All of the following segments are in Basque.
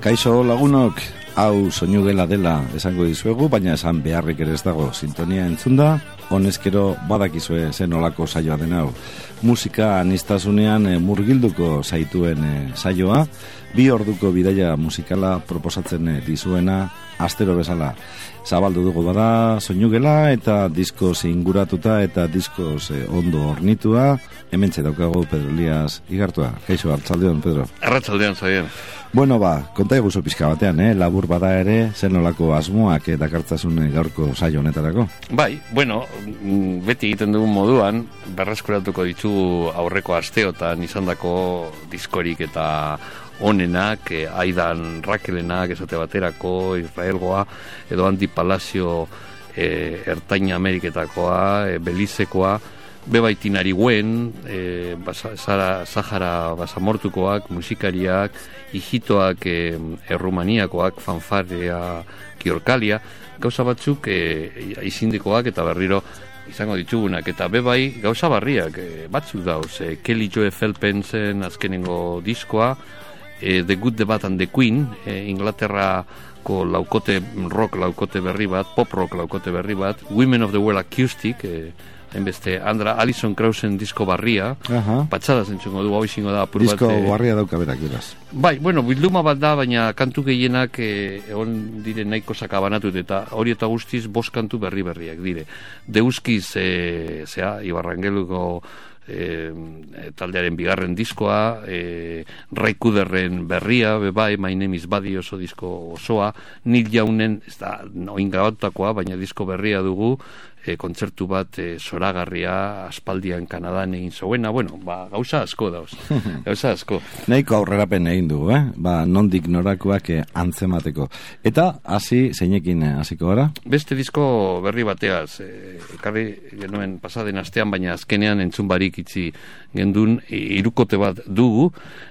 Kaixo lagunok, hau soinu gela dela esango dizuegu, baina esan beharrik ere ez dago sintonia entzunda, honezkero badakizue zen olako saioa den hau. Musika aniztasunean murgilduko zaituen saioa, 2 orduko bidaia musikala proposatzen dizuena, astero bezala. Zabaldu dugu bada soinu gela eta diskoz inguratuta eta diskoz ondo hornitua, hementxe daukagu Pedro Elias Igartua. Kaixo, arratsaldeon, Pedro. Arratsaldeon, Xabier. Bueno, konta eguzo pixka batean, labur bada ere, zen olako asmoak dakartzasun gaurko saio honetarako? Bai, bueno, beti egiten dugun moduan, berreskuratuko ditugu aurreko asteotan izandako diskorik eta onenak, Aidan Rakelenak, esate baterako, Israelgoa, edo Andy Palacio, Ertaina Ameriketakoa, Belizekoa, bebaitinari guen, Sahara basamortukoak, musikariak, hijitoak errumaniakoak, fanfarea, kiorkalia, gauza batzuk izindikoak eta berriro izango ditugunak, eta bebai gauza barriak batzuk dauz, Kelly Joe Felpensen azkenengo diskoa, The Good, The Bad and The Queen, Inglaterrako laukote berri bat, pop rock laukote berri bat, Women of the World Acoustic, hainbeste Alison Krausen disko barria, patxada zentzungo du, hau izango da apur bat. Disko barria dauka berak, beraz. Bai, bueno, bilduma bat da, baina kantu gehienak egon dire nahiko sakabanatut, eta hori eta guztiz 5 kantu berriak dire. Deuskiz, Ibarrangeluko taldearen bigarren diskoa, Ray Kuderren berria, bai, My Name is Buddy oso disko osoa, Neil Yaunen, ez da, oin gautakoa, baina disko berria dugu, kontzertu bat zoragarria, aspaldian Kanadan egin zauena, bueno, gauza asko dauz, gauza asko. Nahiko aurrerapen egin dugu, nondik norakoak antzemateko. Eta, hasi, zeinekin hasiko gara? Beste disko berri bateaz, ekarri genuen pasaden astean, baina azkenean entzun barik itzi gendun, hirukote bat dugu,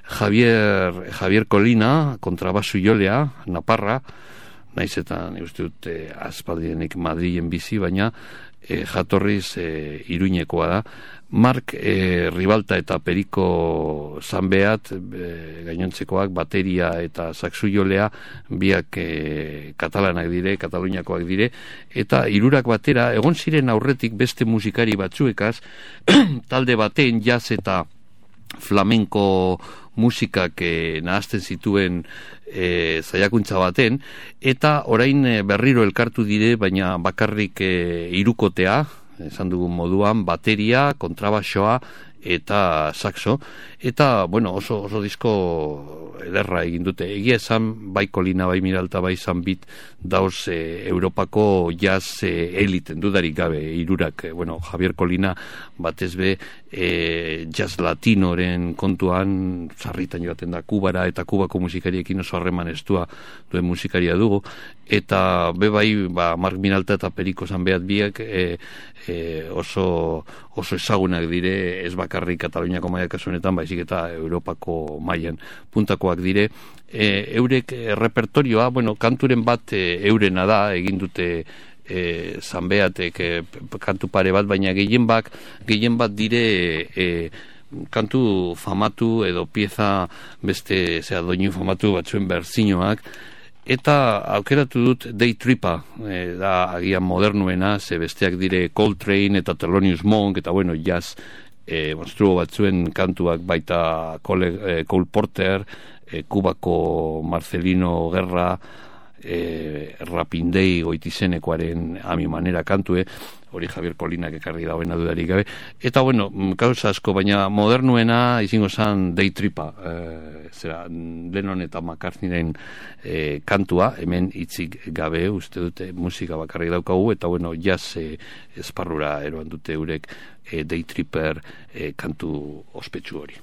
Javier Colina, kontrabasu jolea, Naparra, naiz eta uste dut aspaldienik Madrilen bizi, baina jatorriz Iruñekoa da. Mark Ribalta eta Periko Zanbeat, gainontzekoak, bateria eta saxu jolea, biak katalanak dire, kataluniakoak dire, eta hirurak batera, egon ziren aurretik beste musikari batzuekaz, talde baten jazz eta flamenko musikak nahazten zituen zaiakuntza baten, eta orain berriro elkartu dire, baina bakarrik hirukotea, esan dugun moduan, bateria, kontrabaxoa eta saxo, eta, bueno, oso disko ederra egin dute. Egia esan, bai Kolina, bai Miralta, bai Zanbit, dauz Europako jazz eliten, dudarik gabe, hirurak, bueno, Javier Kolina, batez be, jazz latinoren kontuan, sarritan joaten da Kubara, eta Kubako musikariekin oso harreman estua duen musikaria dugu, eta bebai, Mark Miralta eta Periko Zanbeat biak oso ezagunak dire, ez bakarrik Kataluniako maila kasunetan, baizik eta Europako mailan puntakoak dire. Eurek repertorioa, bueno, kanturen bat eurena da, egin dute Zanbeatek kantu pare bat, baina gehien bat dire kantu famatu edo pieza beste doinu famatu batzuen berzinoak, eta aukeratu dut Day Tripa, da agian modernuena, ze besteak dire Coltrane eta Thelonious Monk, eta bueno, jazz monstruo batzuen kantuak baita Cole Porter, Kubako Marcelino Guerra, Rapindei Goitizenekoaren Ami Manera kantue, hori Javier Kolinak ekarri dauena dudarik gabe, eta bueno, gauza asko, baina modernuena izango zan Day Tripa, Lennon eta McCartneyren kantua, hemen hitzik gabe, uste dute musika bakarrik daukagu, eta bueno, jazz esparrura eroan dute eurek Day Tripper kantu ospetsu hori.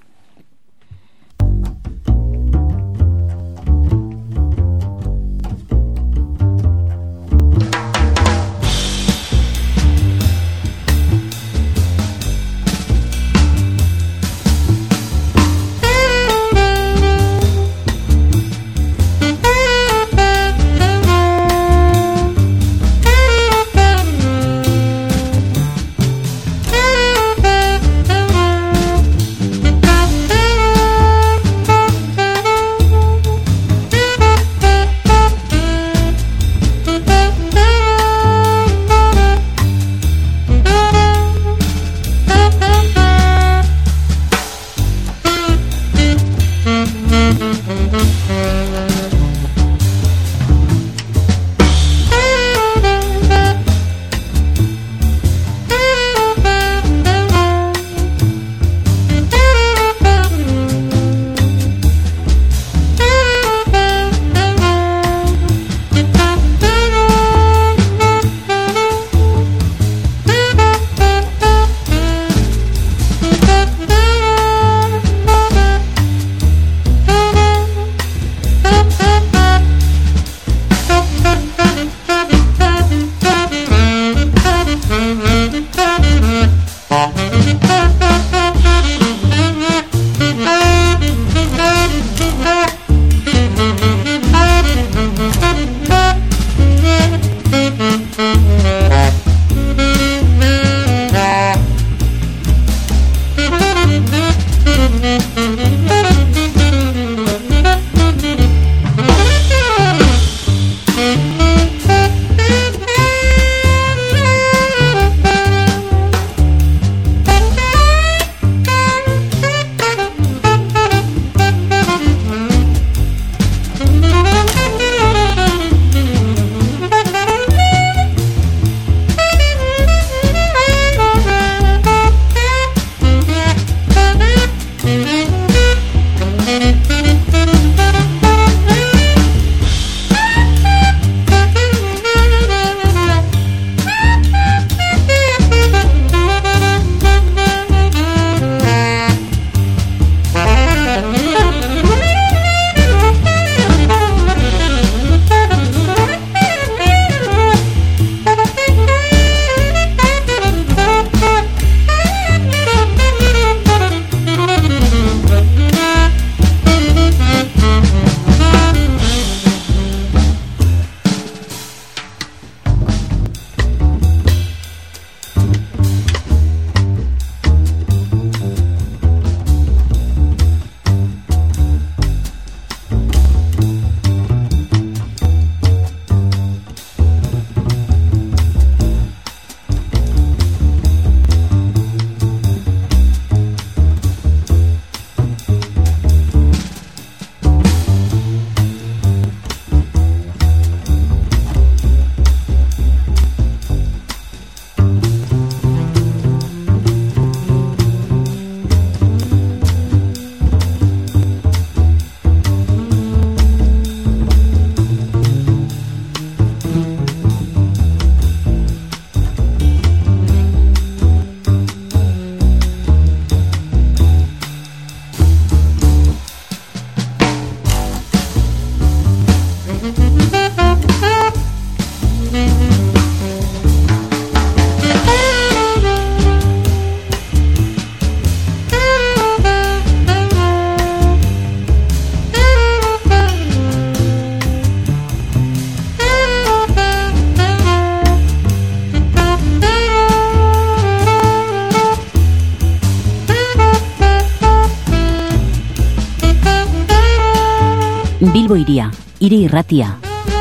Bilbo Hiria, hiri irratia.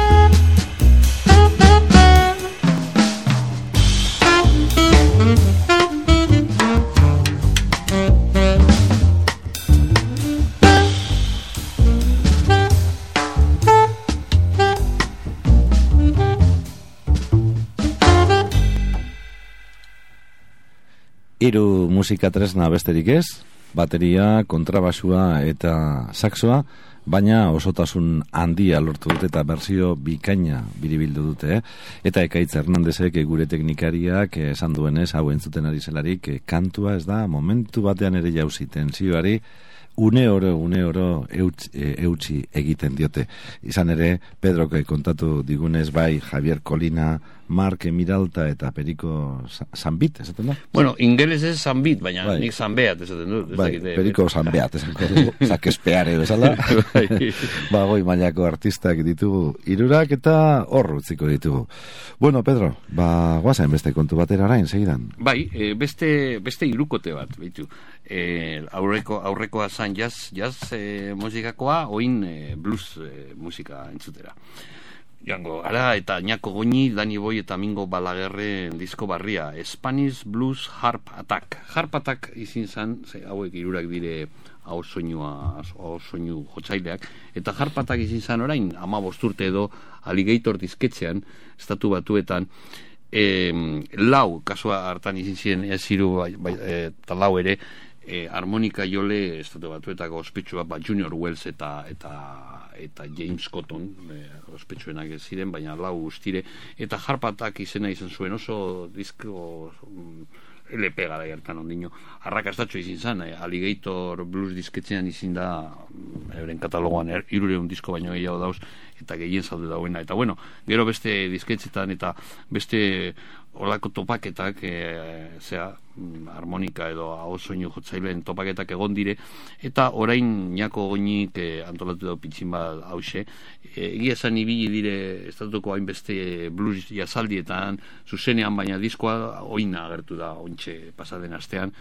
Hiru musika tresna besterik ez, bateria, kontrabasua eta saxoa, baina osotasun handia lortu dute eta berzio bikaina biribildu dute. Eta Ekaitz Hernandezek gure teknikariak esan duenez, hau entzuten ari zelarik, kantua ez da momentu batean ere jauzi tentsioari, une oro eutsi egiten diote. Izan ere, Pedrok kontatu digunez bai Javier Colina, Mark Miralta eta Periko Sanbit, esaten da? Bueno, ingeles ez Sanbit, baina bai. Nik Sanbeat esaten dut. Bai, Periko Sanbeat, esaten dut. Zakespeare bezala. Ba, goi mailako artistak ditugu hirurak eta hor utziko ditugu. Bueno, Pedro, ba, guazen beste kontu batera orain, segidan. Bai, beste hirukote bat, beitu. Aurrekoa zan jazz musikakoa, oin blues musika entzutera. Joango, ara eta Ñako Goñi, Dani Boy eta Mingo Balaguerren disko barria, Spanish Blues Harp Attack. Harp Attack izin zan, hauek hirurak dire hau soinu jotzaileak, eta Harp Attack izin zan orain, 15 urte edo Alligator disketxean, Estatu Batuetan, lau, kasua hartan izin ziren, ez hiru eta lau ere, harmonika jole Estatu Batuetako ospetsua, Junior Wells eta James Cotton, ospetsuenak ez ziren, baina lau guztire, eta Harp Attack izena izan zuen oso disko LP gara gertan ondino, arrakastatxo izin zen, Alligator Blues disketzean izin da, euren katalogoan 300 disko baino gehiago dauz, eta gehien zaude dauena, eta bueno, gero beste disketzetan eta beste olako topaketak, harmonika edo ahosoinu jotzaileen topaketak egon dire, eta orain Ñako Goñik antolatu dau pitxin bat hause. Egia esan ibili dire estatuko hainbeste blues jazaldietan, zuzenean, baina diskoa oina agertu da ontxe pasaden astean,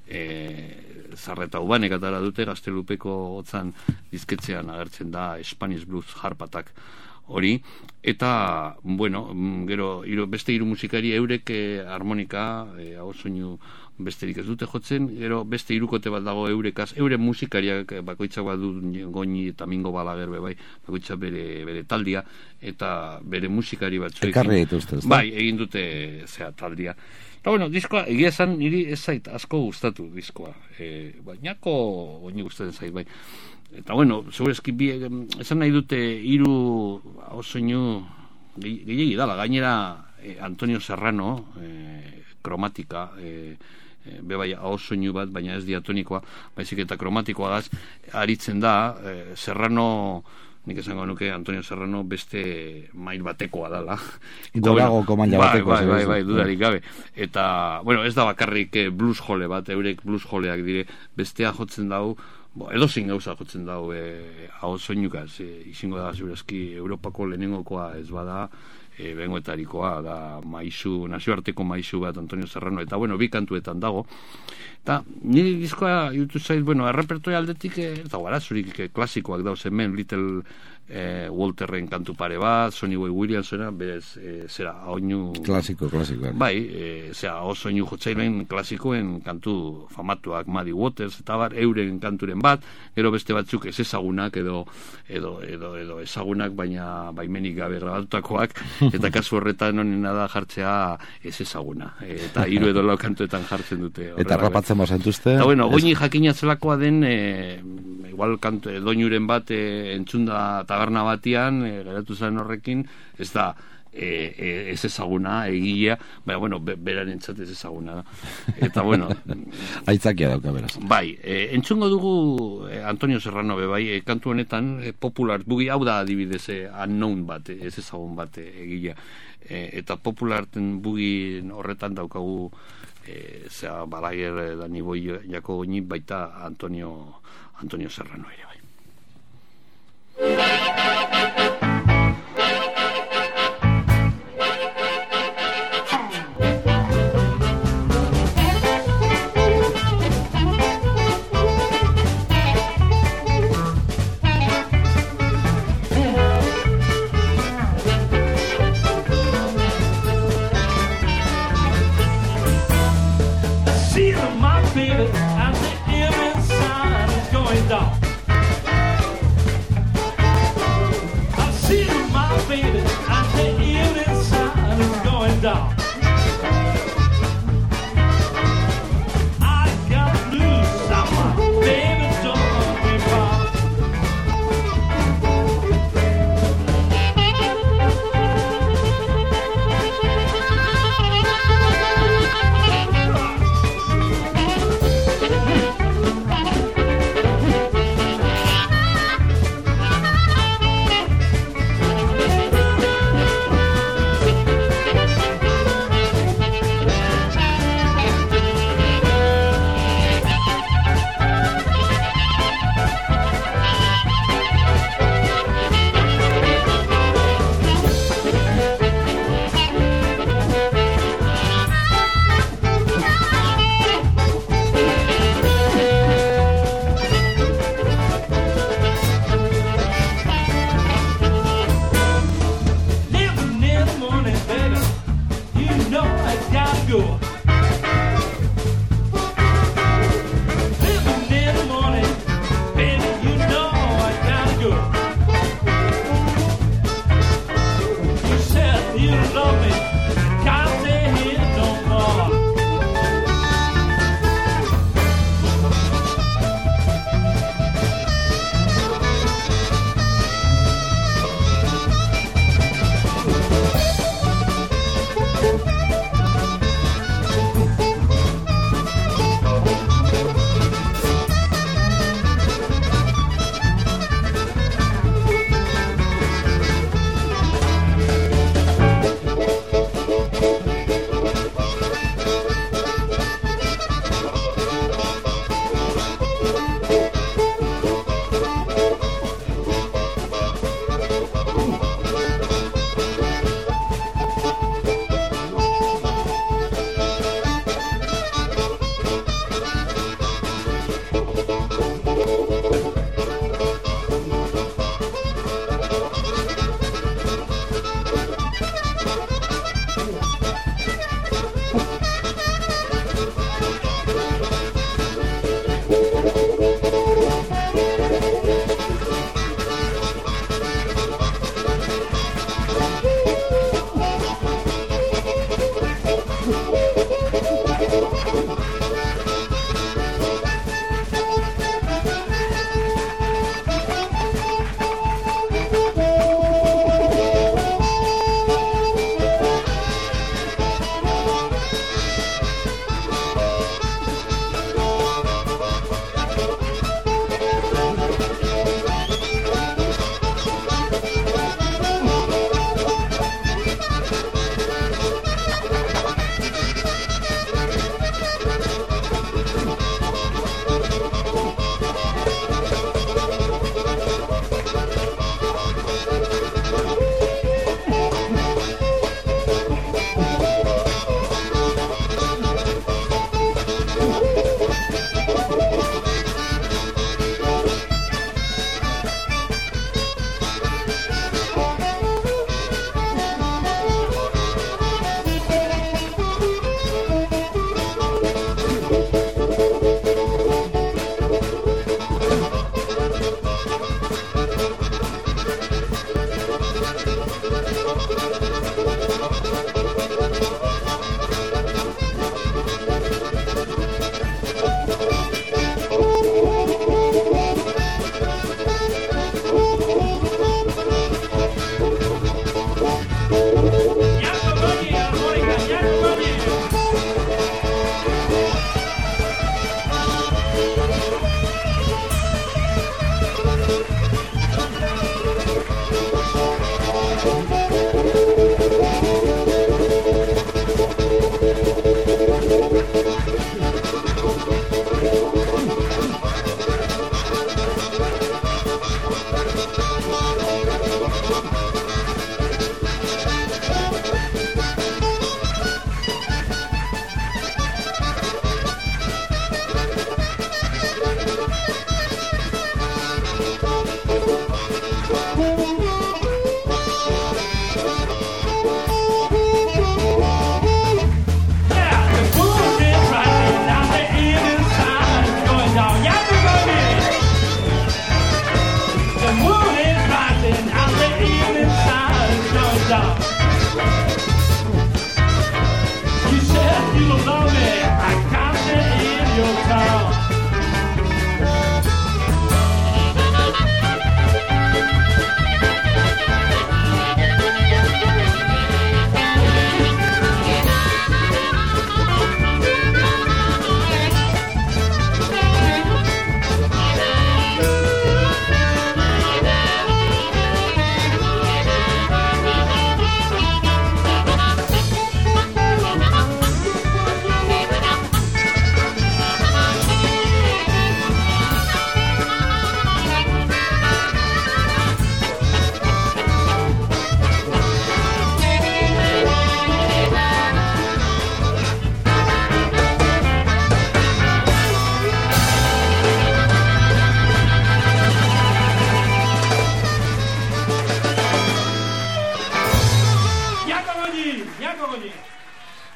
Zarreta Ubanek atara dute, Gaztelupeko hotzan dizketzean agertzen da Spanish Blues Harp Attack hori, eta bueno, gero beste hiru musikari eurek harmonika, ahosoinu besterik ez dute jotzen, gero beste hirukote bat dago eurekaz, euren musikariak bakoitzak badu Goñi eta Mingo Balaguer bai, bakoitzak bere taldia eta bere musikari batzuekin. Ekarri dituzte, ez da? Bai, egin dute taldia. Eta bueno, diskoa, egia esan, niri ez zait asko gustatu diskoa. Ñako Goñi gustatzen zait, bai. Eta bueno, segurazki esan nahi dute hiru ahosoinu gehiegi dala, gainera Antonio Serrano, kromatika, bebai ahosoinu bat, baina ez diatonikoa, baizik eta kromatikoa gaz, aritzen da, Serrano, nik esango nuke Antonio Serrano beste mail batekoa dala. Goragoko maila batekoa. Bai, dudarik gabe. Eta, bueno, ez da bakarrik blues jole bat, eurek blues joleak dire, bestea jotzen dau, edozein gauza jotzen dau ahosoinukaz, izango da segurazki Europako lehenengokoa ez bada, bengoetarikoa da maisu, nazioarteko maisu bat Antonio Serrano, eta bueno, bi kantuetan dago. Eta nire diskoa irutu zait, bueno, errepertoria aldetik eta garazurik klasikoak dauz hemen, Little Walterren kantu pare bat, Sonny Boy Williamsona, berez, zera, oinu... Klasiko. Bai, zera, oso oinu jotzailen klasikoen kantu famatuak, Muddy Waters, eta bar, euren kanturen bat, gero beste batzuk ez ezagunak edo ezagunak, baina baimenik gabe grabatutakoak, eta kasu horretan honena da jartzea ez ezaguna, eta 3 edo 4 kantuetan jartzen dute. Eta rapatzen bazentuzte? Eta bueno, Goñi jakinatzelakoa den, igual doinuren bat entzunda taberna batian, geratu zen horrekin, ez da ez ezaguna, egilea, baina, bueno, beraren ez ezaguna da. Eta, bueno... Aitzakia dauka, beraz. Bai, entzungo dugu Antonio Serrano, bai, kantu honetan, popular, bugi hau da adibidez, unknown bat, ez ezagun bat egilea. Eta popularten bugi horretan daukagu, Balaguer, Dani Boy, Ñako Goñi, baita Antonio Serrano ere, bai.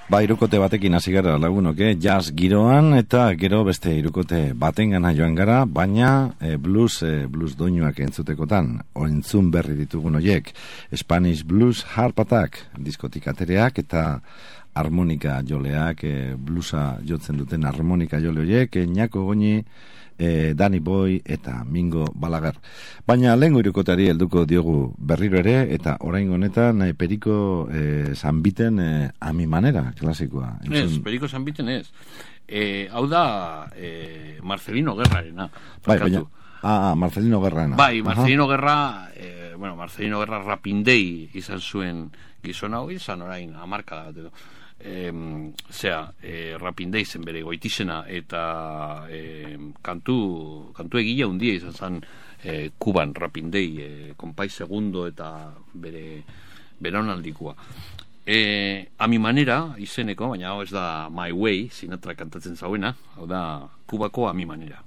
Ba, irukote batekin hasi gara lagunok, jazz giroan eta gero beste irukote batengana joan gara, baina blues doinuak entzutekotan, entzun berri ditugun horiek, Spanish Blues Harp Attack, diskotik atereak eta harmonika joleak, bluesa jotzen duten harmonika jole horiek, Ñako Goñi, Danny Boy eta Mingo Balaguer. Baina lehengo irukotari helduko diogu berriro ere, eta orain honetan Periko Zanbiten a mi manera, klasikoa. Ez, Periko Zanbiten ez. Hau da Marcelino Guerrarena. Bai, baina, Marcelino Guerrarena. Bai, Marcelino Guerra, Marcelino Guerra Rapindei izan zuen gizon hau, izan orain, amarka da bat edo. Rapindei zen bere goitizena eta kantu egile hundia izan zen Kuban Rapindei, Konpai Segundo eta bere onaldikoa. A mi manera izeneko, baina hau ez da My Way, Sinatra kantatzen zauena, hau da Kubako A mi manera.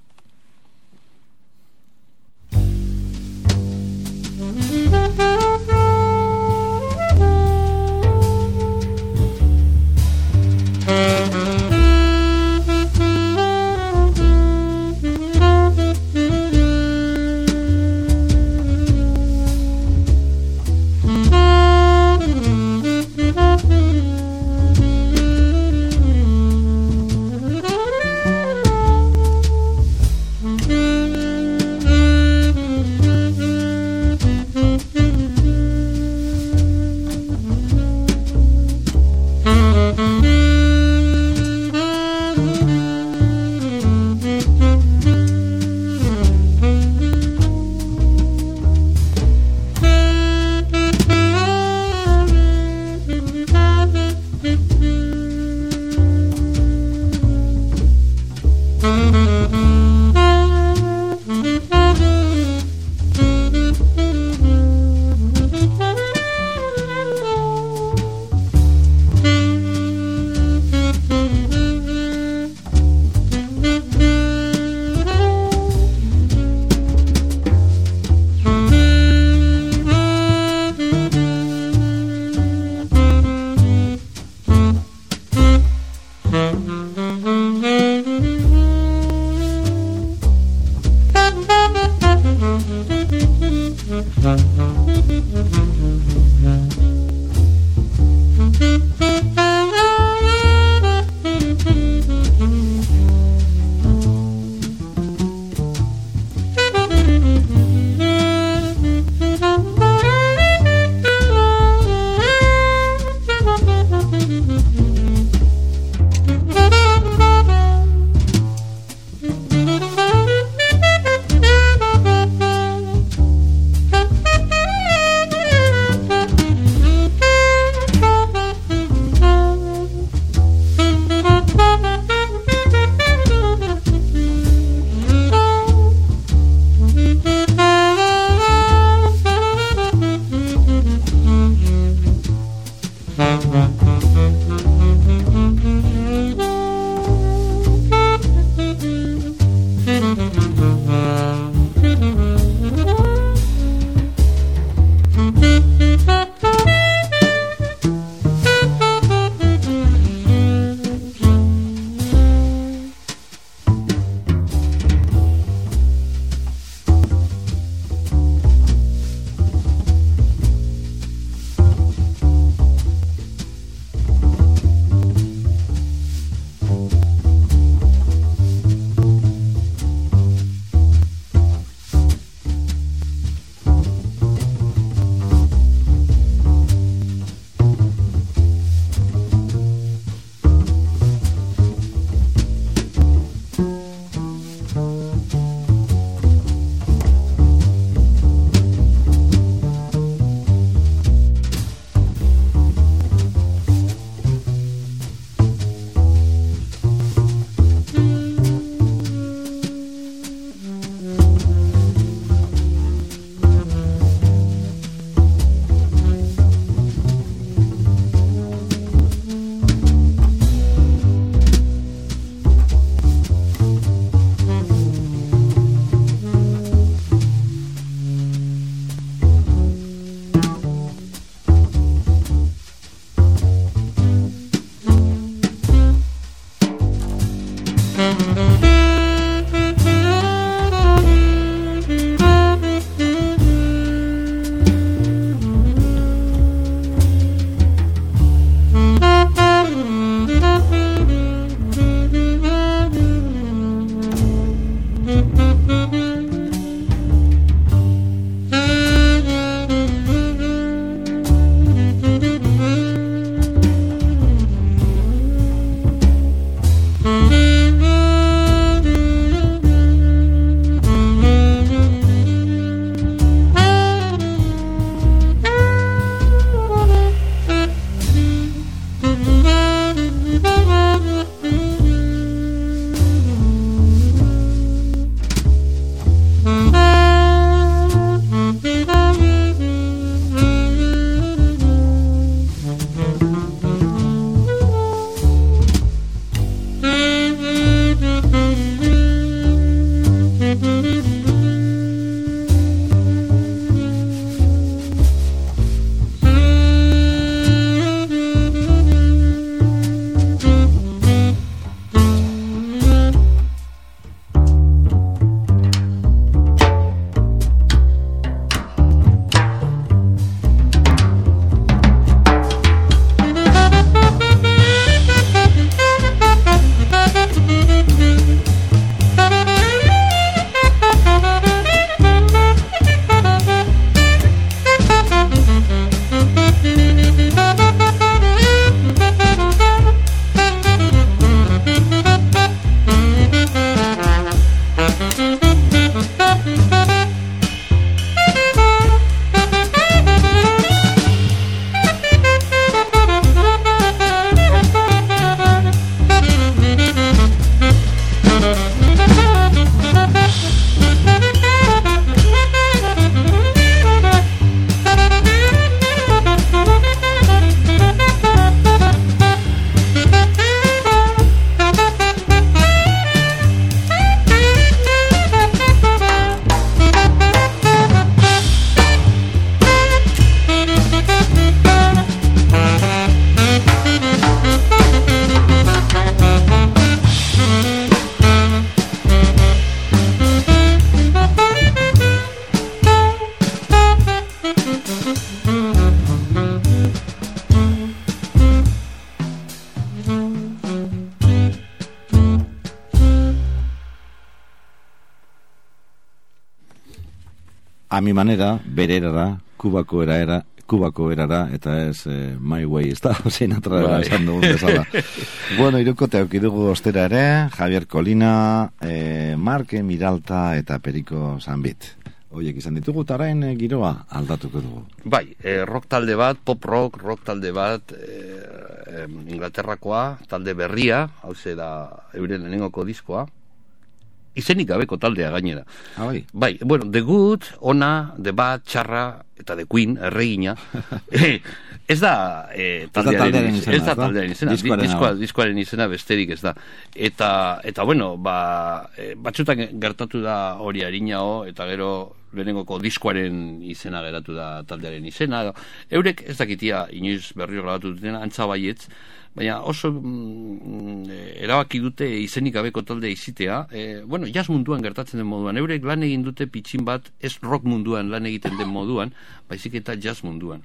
a mi manera, bererara, Kubako erara, eta ez My Way, ez da, zein atrara esan dugun bezala. Bueno, irukote aukidugu ostera ere, Javier Colina, Marke Miralta eta Periko Zanbit. Oiek izan ditugu, eta orain giroa aldatuko dugu. Bai, rock talde bat, pop rock talde bat, Inglaterrakoa, talde berria, hau da euren lehenengoko diskoa, izenik gabeko taldea gainera. Bai, bueno, The Good, Ona, The Bad, Txarra, eta The Queen, erregina. Ez da taldearen izena, diskoaren izena besterik ez da. Eta bueno, batzutan gertatu da hori harinao, eta gero lehenengoko diskoaren izena geratu da taldearen izena. Eurek ez dakitia inoiz berriro grabatu duten, antza baietz, baina oso erabaki dute izenik gabeko talde izitea. Bueno, jazz munduan gertatzen den moduan, eurek lan egin dute pitxin bat, ez rock munduan lan egiten den moduan, baizik eta jazz munduan.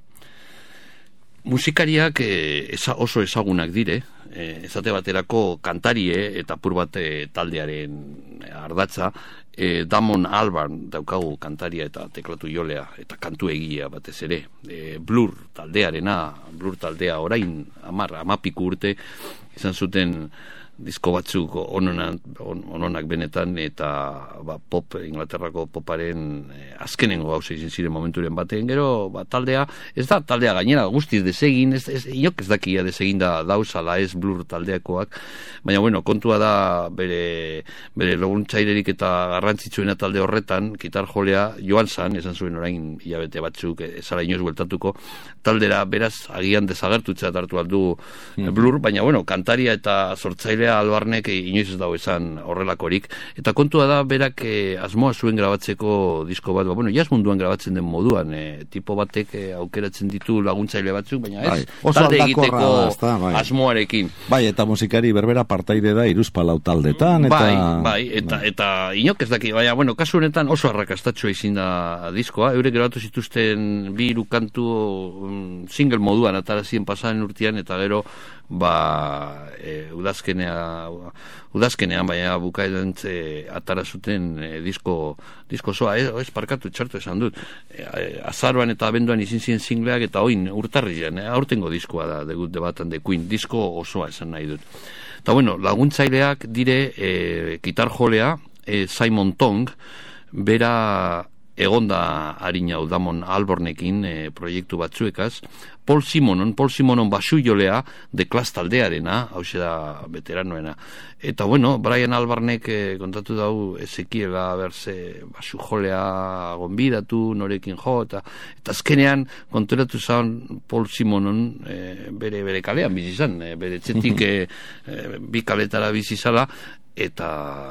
Musikariak oso ezagunak dire, esate baterako kantarie eta apur bat taldearen ardatza, Damon Albarn daukagu kantaria eta teklatu jolea eta kantu egilea batez ere. Blur taldea orain 10 urte izan zuten disko batzuk ononak benetan, eta pop, Inglaterrako poparen azkenengo gauza izin ziren momenturen batean. Gero taldea, ez da taldea gainera guztiz desegin, inok ez dakia desegin da dauzala ez Blur taldeakoak, baina bueno, kontua da bere laguntzailerik eta garrantzitsuena talde horretan, gitar jolea joan zan, esan zuen orain hilabete batzuk, ezara inoz bueltatuko taldera, beraz agian desagertutza hartu aldu Blur, baina bueno, kantaria eta sortzailea Albarnek inoiz ez dago esan horrelakorik, eta kontua da berak asmoa zuen grabatzeko disko bat, bueno, jazz munduan grabatzen den moduan, tipo batek aukeratzen ditu laguntzaile batzuk, baina ez, talde egiteko asmoarekin. Bai, eta musikari berbera partaide da hiruzpalau taldetan, eta inok ez daki, baina, bueno, kasu honetan oso arrakastatxoa izin da diskoa, eurek grabatu zituzten 2 kantu single moduan atarazien pasaren urtean, eta gero udazkenean baina bukaeran atara zuten disko zoa, ez parkatu txartu esan dut, azaroan eta abenduan izin ziren singleak, eta oin urtarrilean, aurtengo diskoa da The Good, The Bad and The Queen, disko osoa esan nahi dut. Eta bueno, laguntzaileak dire gitar jolea Simon Tong, bera egonda harinau Damon Albarnekin proiektu batzuekaz, Paul Simonon basu jolea The Clash taldearena, hau da veteranoena. Eta bueno, Brian Albarnek kontatu dau ezekiela berze basu jolea gonbidatu, norekin jo, eta azkenean konturatu zaun Paul Simonon bere kalean bizizan, bere etxetik 2 kaletara bizizala, eta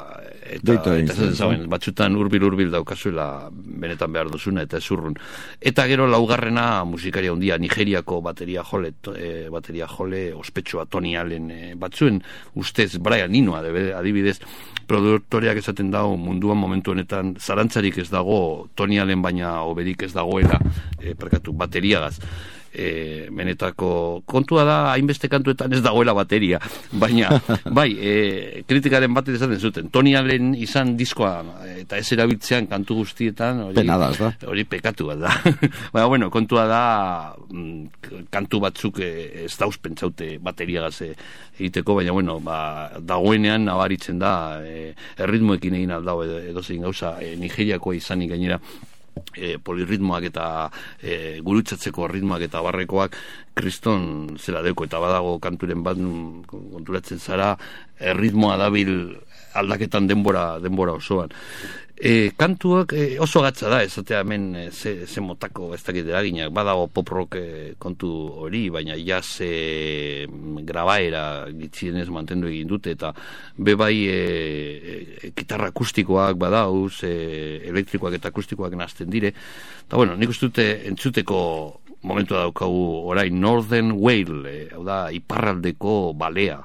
batzutan urbil daukazuela benetan behar duzuna, eta ez urrun. Eta gero laugarrena musikaria handia, Nigeriako bateria jole ospetsua Tony Allen batzuen, ustez Brian Eno adibidez, produktoreak esaten dago munduan momentu honetan zarantzarik ez dago Tony Allen baina oberik ez dagoela bateriagaz. Benetako kontua da hainbeste kantuetan ez dagoela bateria, baina bai, kritikaren batek esaten zuten Tony Allen izan diskoa eta ez erabiltzean kantu guztietan hori pekatu bat da. Baina bueno, kontua da kantu batzuk ez dauz pentsaute bateriagaz egiteko, baina bueno, dagoenean nabaritzen da erritmoekin egin aldao edozein gauza, Nigeriakoa izanik gainera polirritmoak eta gurutzatzeko ritmoak eta barrekoak kriston zela deko, eta badago kanturen bat konturatzen zara ritmoa dabil aldaketan denbora osoan. Kantuak oso gatza da, ezatea hemen ze motako ez dakit eraginak, badago pop rock kontu hori, baina jazz grabaera gitzienez mantendu egin dute, eta bebai gitarra akustikoak badauz, elektrikoak eta akustikoak nazten dire, eta bueno, nik uste dute entzuteko momentua daukagu orain Northern Whale, hau da iparraldeko balea.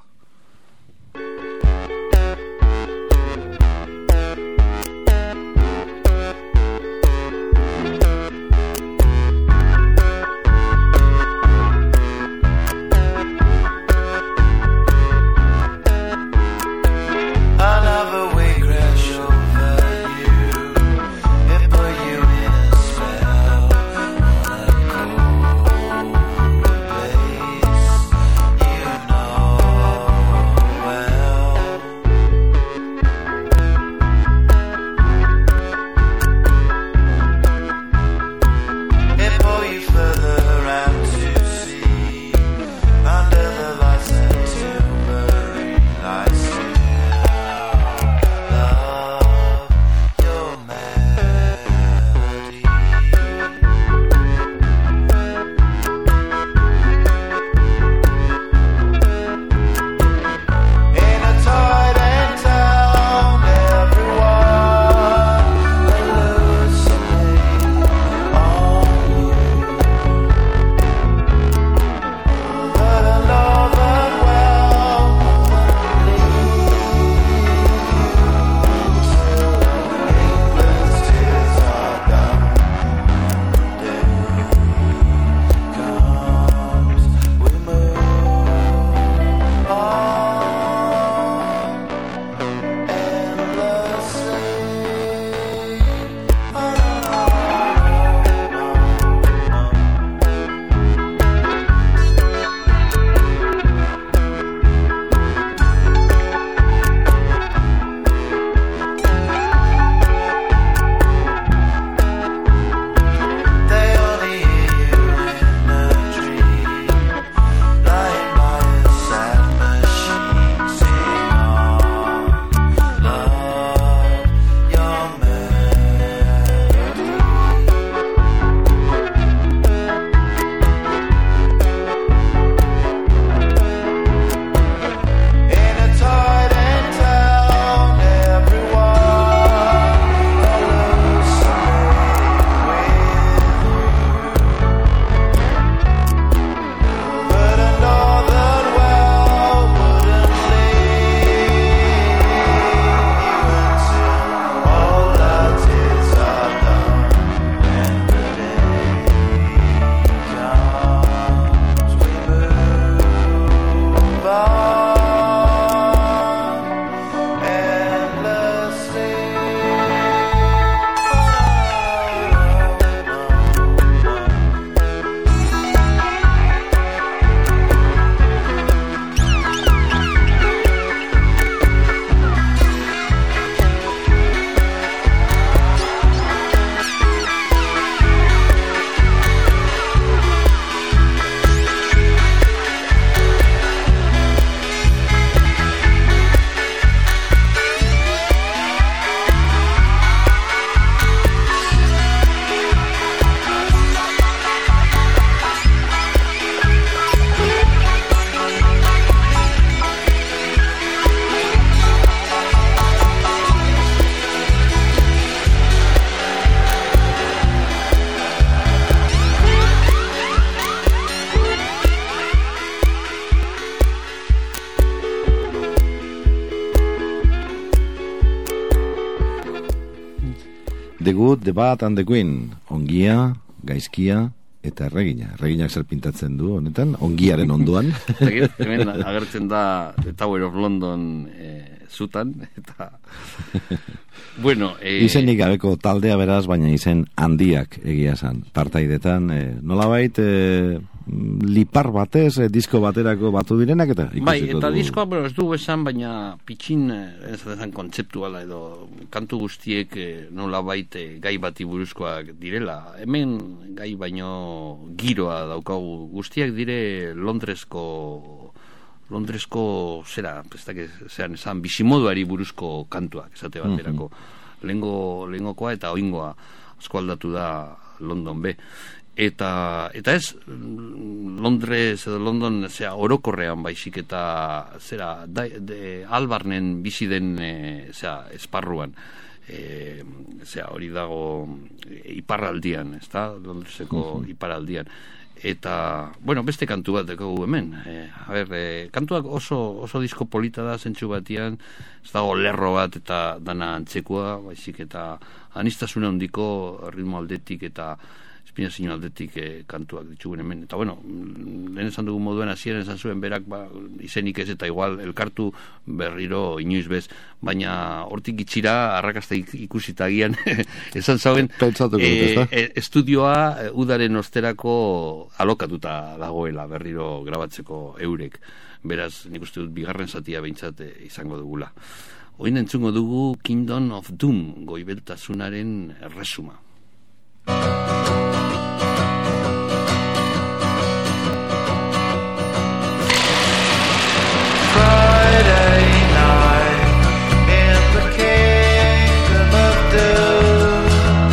Another wave crash over you. It put you in a Good, The Bad and the Queen. Ongia, gaizkia eta erregina. Erreginak zer pintatzen du honetan, ongiaren onduan. Hemen agertzen da The Tower of London zutan, eta... Bueno, izenik gabeko taldea beraz, baina izen handiak egia esan. Partaidetan, nolabait lipar batez, disko baterako batu direnak eta ikusiko bai, eta du. diskoa, bueno, ez dugu esan, baina pitxin esan kontzeptuala edo kantu guztiek nolabait gai bati buruzkoak direla. Hemen gai baino giroa daukagu. Guztiak dire Londresko zera, zean esan bizimoduari buruzko kantuak, esate baterako. Lehengokoa eta oingoa asko aldatu da London be. Eta ez Londres edo London zera orokorrean baizik eta zera Albarnen bizi den zera esparruan. Zera hori dago iparraldian, ezta? Londreseko iparraldian. Eta, bueno, beste kantu bat dugu hemen. Kantuak oso disko polita da zentsu batian, ez dago lerro bat eta dana antzekoa, baizik eta anistasuna handiko ritmo aldetik eta espinazio aldetik kantuak ditugun hemen. Eta, bueno, lehen esan dugu moduen hasieran esan zuen berak izenik ez eta igual elkartu berriro inoiz bez, baina hortik itxira arrakasta ikusita agian esan zauen estudioa udaren osterako alokatuta dagoela berriro grabatzeko eurek. Beraz, nik uste dut bigarren zatia behintzat izango dugula. Oin entzungo dugu Kingdom of Doom, goibeltasunaren erresuma. Friday night in the kingdom of doom.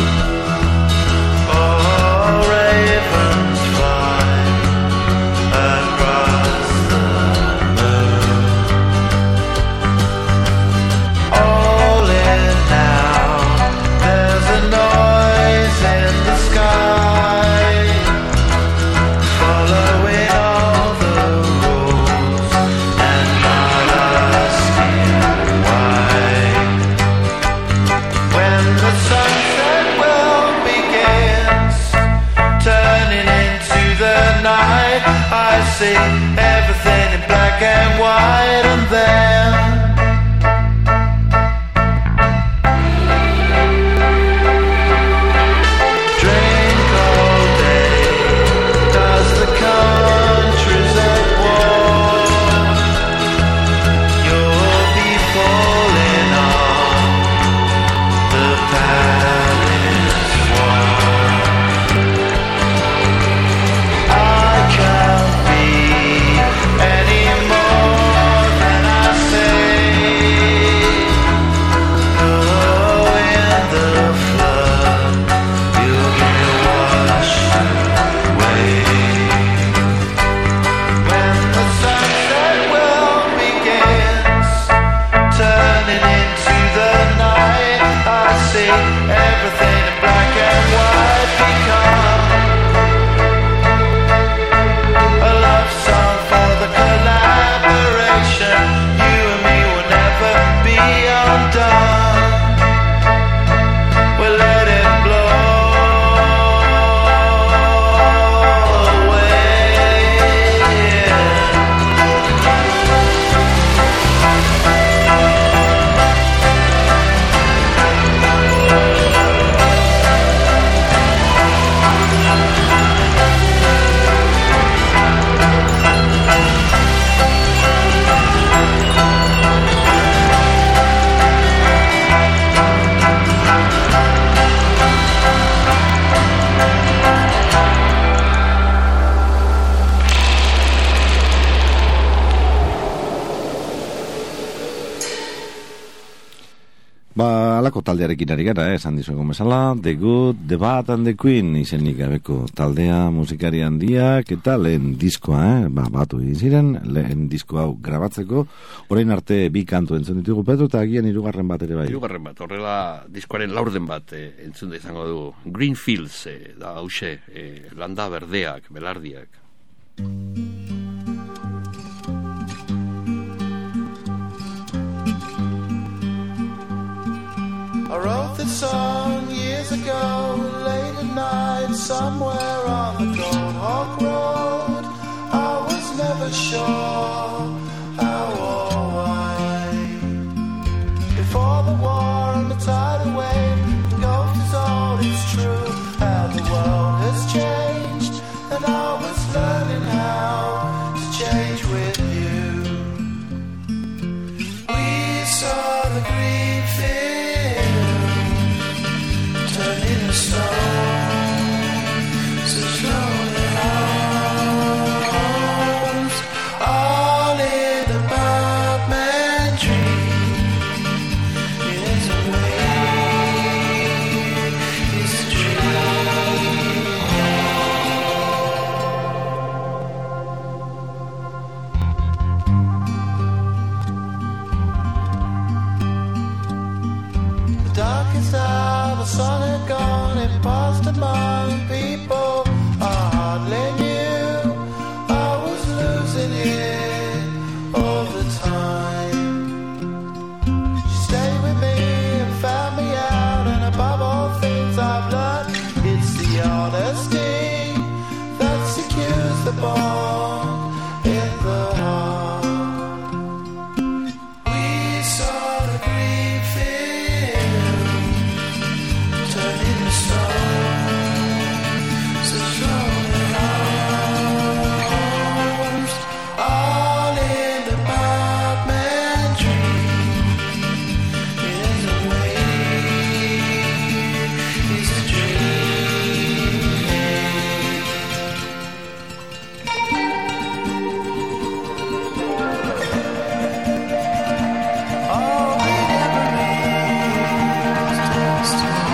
Oh, ravens fly across the moon. All in now, there's a noise in the sky, following all the rules and not asking why. When the sunset well begins, turning into the night, I see everything in black and white, and then drink all day. Does the country's at war? You'll be falling on the palace wall. I can't be any more than I say. Oh, in the flood, you'll get washed away. When the sunset well begins, turning into the night, I see everything in black and white become a love song for the collaboration. You and me will never be undone. We'll let it blow away. Alako taldearekin ari gara, esan dizuego bezala, The Good, The Bad and the Queen, izenik gabeko taldea, musikari handiak, eta lehen diskoa, batu ziren, lehen disko hau grabatzeko, orain arte bi kantu entzun ditugu, Petro, eta agian hirugarren bat ere bai. Hirugarren bat, horrela diskoaren laurden bat entzun da izango du. Green Fields, da hause, landa berdeak, belardiak. I wrote this song years ago. somewhere on the Gold Hawk Road. I was never sure how or why. Before the war and the tidal wave, the ghost is all it's true. How the world has changed, and I was learning how to change with you. We saw the green field turn into stone, such lonely homes, all in the Bartman tree. It isn't real, it's a dream. The darkest hour, the sun had gone, it passed among people I hardly knew. I was losing it all the time. She stayed with me and found me out, and above all things I've learned, it's the honesty that secures the bond in the heart. We saw the green field turn into stone, such lonely homes, all in the Bartman tree. It isn't real, it's a dream. Oh, we never reached this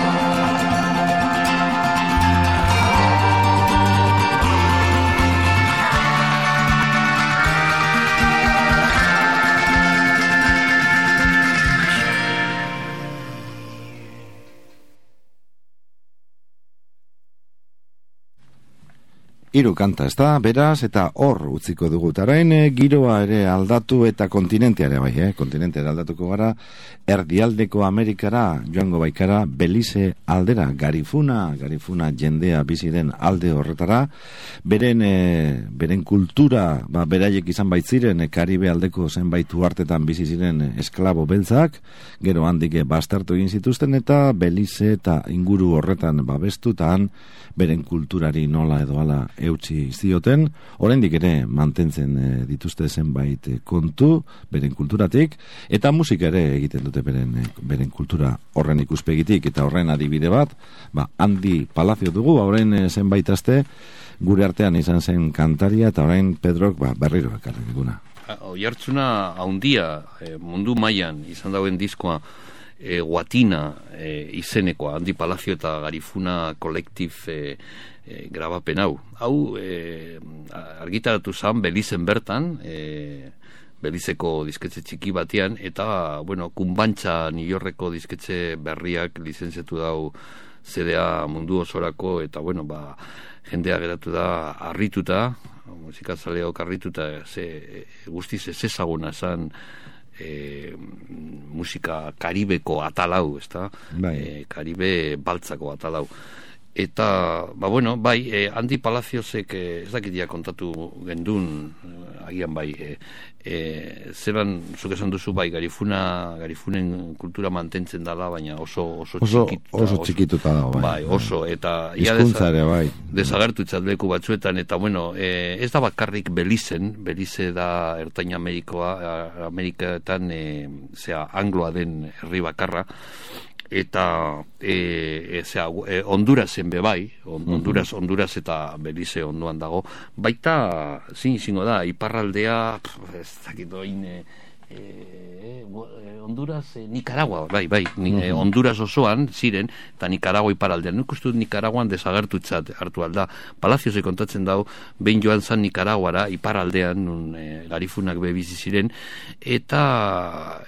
Hiru kanta, ez da, beraz, eta hor utziko dugu. Tarain, giroa ere aldatu eta kontinentea ere bai, kontinentea ere aldatuko gara, erdialdeko Amerikara, joango baikara, Belize aldera, garifuna jendea biziren alde horretara, beren kultura, beraiek izan baitziren, Karibe aldeko zenbait uhartetan bizi ziren esklabo beltzak, gero handik bastartu egin zituzten, eta Belize eta inguru horretan babestutan, beren kulturari nola edo ala eutsi zioten, oraindik ere mantentzen dituzte zenbait kontu beren kulturatik, eta musika ere egiten dute beren kultura horren ikuspegitik, eta horren adibide bat, Andi Palacio dugu, orain zenbait aste gure artean izan zen kantaria, eta orain Pedrok berriro ekarri diguna. Oihartzuna handia mundu mailan izan dauen diskoa, Guatina izenekoa, Andi Palacio eta Garifuna kolektif grabapen hau. Hau argitaratu zan Belizen bertan, Belizeko disketxe txiki batean, eta, Kunbantza New Yorkeko disketxe berriak lizenziatu dau CDA mundu osorako, eta, jendea geratu da harrituta, musikazaleok harrituta, guztiz ez ezaguna zan, musika karibeko atalau, ezta? Karibe baltzako atalau. Eta, Andi Palaciosek, ez dakitia kontatu gendun, agian zeran, zuk esan duzu, Garifunen kultura mantentzen dala, baina oso txikituta da, oso, eta hizkuntza ere, desagertutzat leku batzuetan, eta ez da bakarrik Belize da Ertain Amerikaetan angloa den herri bakarra, eta Hondurasen bebai, Honduras eta Belize ondoan dago, baita zingo da, iparraldea, ez dakit doin, Honduras, Nicaragua, Honduras osoan ziren, eta Nicaragua iparaldean. Nik uste dut Nicaraguan desagertutzat hartu alda. Palaciosek kontatzen dau, behin joan zan Nicaraguara, iparaldean, Garifunak bebizi ziren, eta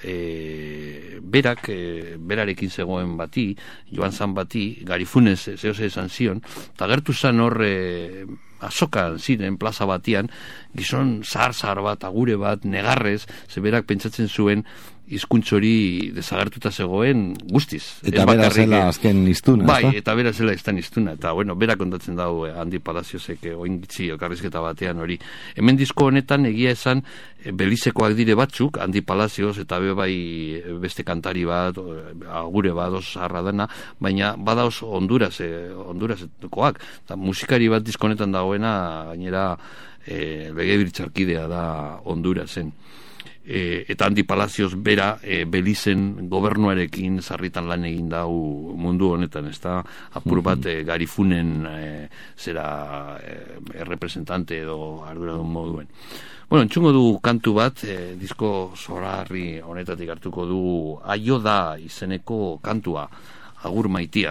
berarekin zegoen bati, joan zan bati, Garifunez zehose esan zion, eta gertu zan hor azokan ziren plaza batian, gizon zahar bat, agure bat, negarrez, zeberak pentsatzen zuen hizkuntz hori desagertuta zegoen guztiz. Eta bera zela azken iztuna, bai, eta bera zela azken iztuna, eta bueno, bera kontatzen dago Andi Palaziosek oingitzi elkarrizketa batean hori. Hemen disko honetan egia esan Belizekoak dire batzuk, Andi Palazios eta bai beste kantari bat, agure bat, osarra dena, baina bada oso Hondurasekoak, eta musikari bat disko honetan dagoena, gainera legebiltzarkidea da Hondurasen. Eta Andi Palazios bera Belizen gobernuarekin sarritan lan egin dau mundu honetan, ez da apur bat Garifunen zera representante edo arduradun moduen. Bueno, entzungo du kantu bat, disko zoragarri honetatik hartuko du Aio da izeneko kantua, Agur maitia.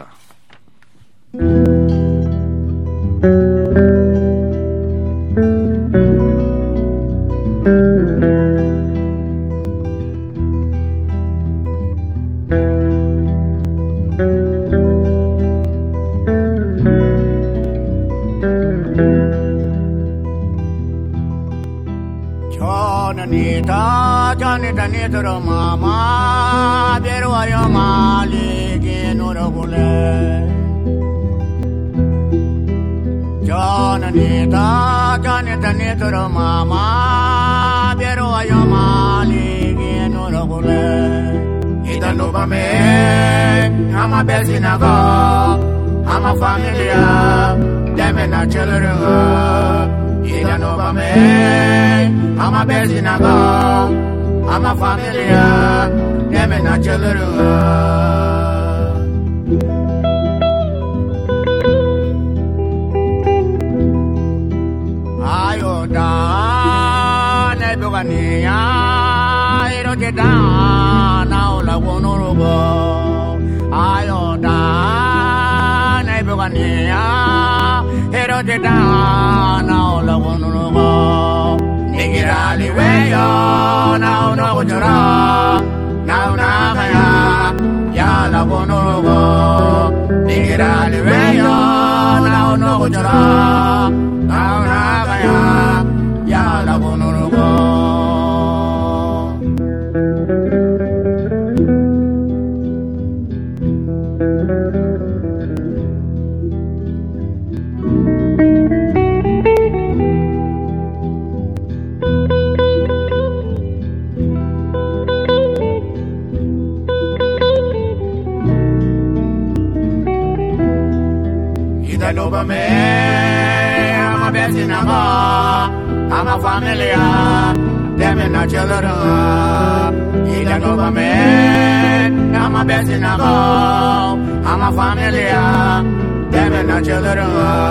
Janita nitro mama beru ayo mali ke norogule Janita nitro mama beru ayo mali ke norogule Ida no bame ama bezinago ama familia demena children Ida no bame ama bezinago ama familia demena children Ayo da ne bugania iro de da na ola wonorugo Ayo da ne bugania iro de da na ola wonorugo Nigirali weyo na uno gujara na una kaya ya la wonorugo Nigirali weyo na uno gujara na una kaya ya la wonorugo I'm a bezinago, I'm a familia, demena children. Ida nova me, I'm a bezinago, I'm a familia, demena children.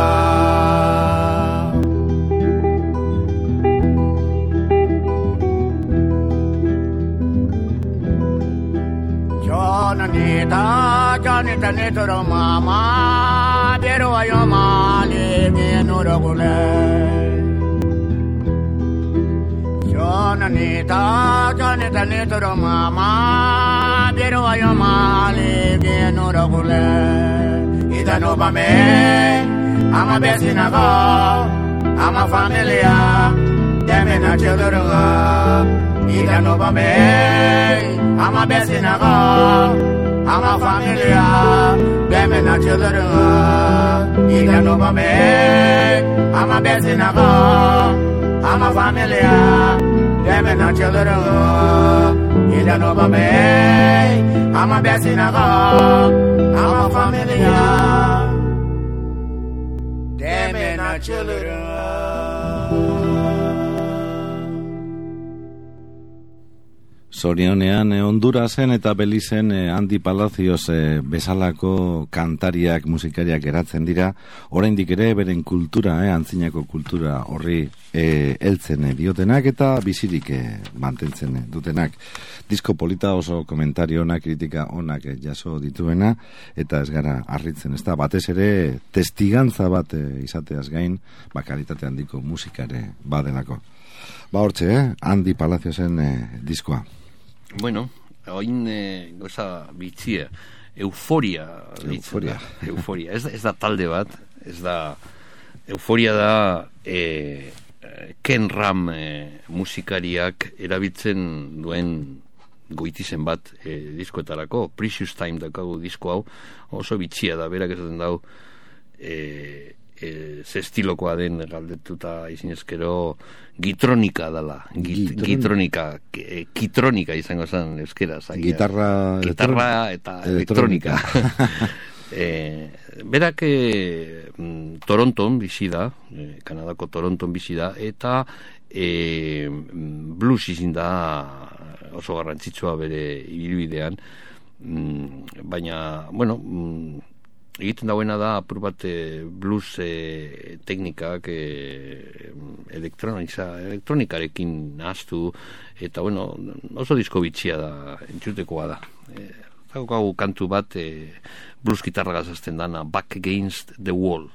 Janita nitro mama beru ayo mali ke norogule Janita nitro mama beru ayo mali ke norogule Ida no bame ama bezinago ama familia demena children Ida no bame ama bezinago ama familia demena children Ida no bame ama bezinago ama familia demena children Ida no bame ama bezinago ama familia demena children Zorionean Hondurasen eta Belizen Andi Palazios bezalako kantariak, musikariak geratzen dira, oraindik ere beren kultura, antzinako kultura horri heltzen diotenak eta bizirik mantentzen dutenak. Disko polita oso komentario onak, kritika onak jaso dituena, eta ez gara harritzen, ez da, batez ere testigantza bat izateaz gain, kalitate handiko musikare badelako. Hortxe, Andi Palaziosen diskoa. Bueno, oin goza bitxia, euforia. Ez da talde bat, ez da, euforia da Ken Ram musikariak erabiltzen duen goitizen bat diskoetarako, Precious Time daukagu disko hau, oso bitxia da, berak esaten dau, ze estilokoa den galdetuta izinezkero gitronika dela, gitronika, kitronika izango zen euskeraz. Gitarra eta elektronika. Berak Toronton bizi da, Kanadako Toronton bizi da, eta blues izin da oso garrantzitsua bere ibilbidean, baina, bueno, egiten dauena da apur bat blues teknikak elektronikarekin nahaztu, eta bueno, oso disko bitxia da, entzutekoa da. Daukagu kantu bat blues gitarragaz azten dana, Back Against the Wall.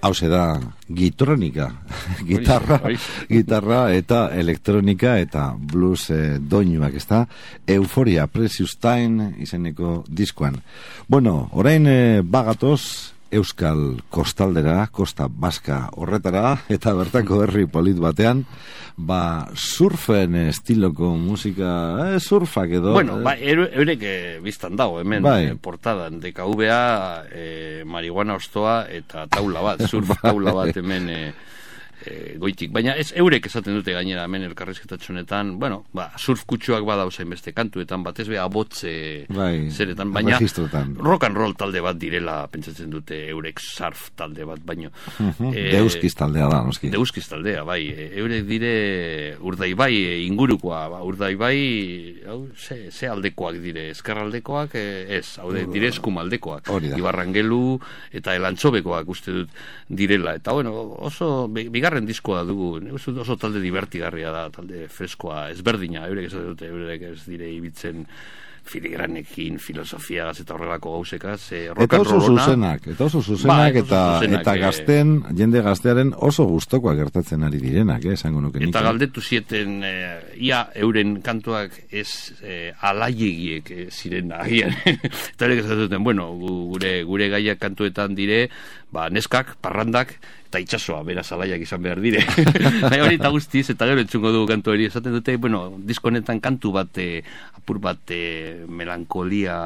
hause da gitronika, gitarra eta elektronika eta blues doinuak, ez da, Euforia Precious Time izeneko diskoan. Bueno, orain bagatoz Euskal Kostaldera, Kosta Baska horretara, eta bertako herri polit batean, surfen estiloko musika, surfak edo... Bueno, eurek biztan dago, hemen, portadan, DKVA, marihuana ostoa, eta taula bat, surf taula bat hemen... goitik, baina ez eurek esaten dute gainera hemen elkarrizketatxonetan, bueno, surf kutsuak badauzain beste kantuetan, batez be abotze zeretan, baina rock and roll talde bat direla pentsatzen dute eurek surf talde bat, baino Deuskiz taldea da, noski. Deuskiz taldea, bai, eurek dire Urdaibai ingurukoa, Urdaibai ze aldekoak dire, eskerraldekoak ez, dire eskumaldekoak, Ibarrangelu eta elantzobekoak uste dut direla, eta bueno, oso bigarren diskoa dugu, oso talde divertigarria da, talde freskoa, ezberdina, eurek ez dire ibitzen filigranekin, filosofiagaz eta horrelako gauzekaz, eta oso zuzenak, eta gazten, jende gaztearen oso gustokoak gertatzen ari direnak, esango nuke nik. Eta galdetu zieten, ia euren kantuak ez alaiegiek ziren agian. Eta eurek ez duten, bueno, gure gaiak kantuetan dire, neskak, parrandak, eta itxasoa, beraz alaiak izan behar dire. Hori eta guztiz, eta gero entzungo dugu kantu hori, esaten dute, bueno, diskonetan kantu bat, apur bat melankolia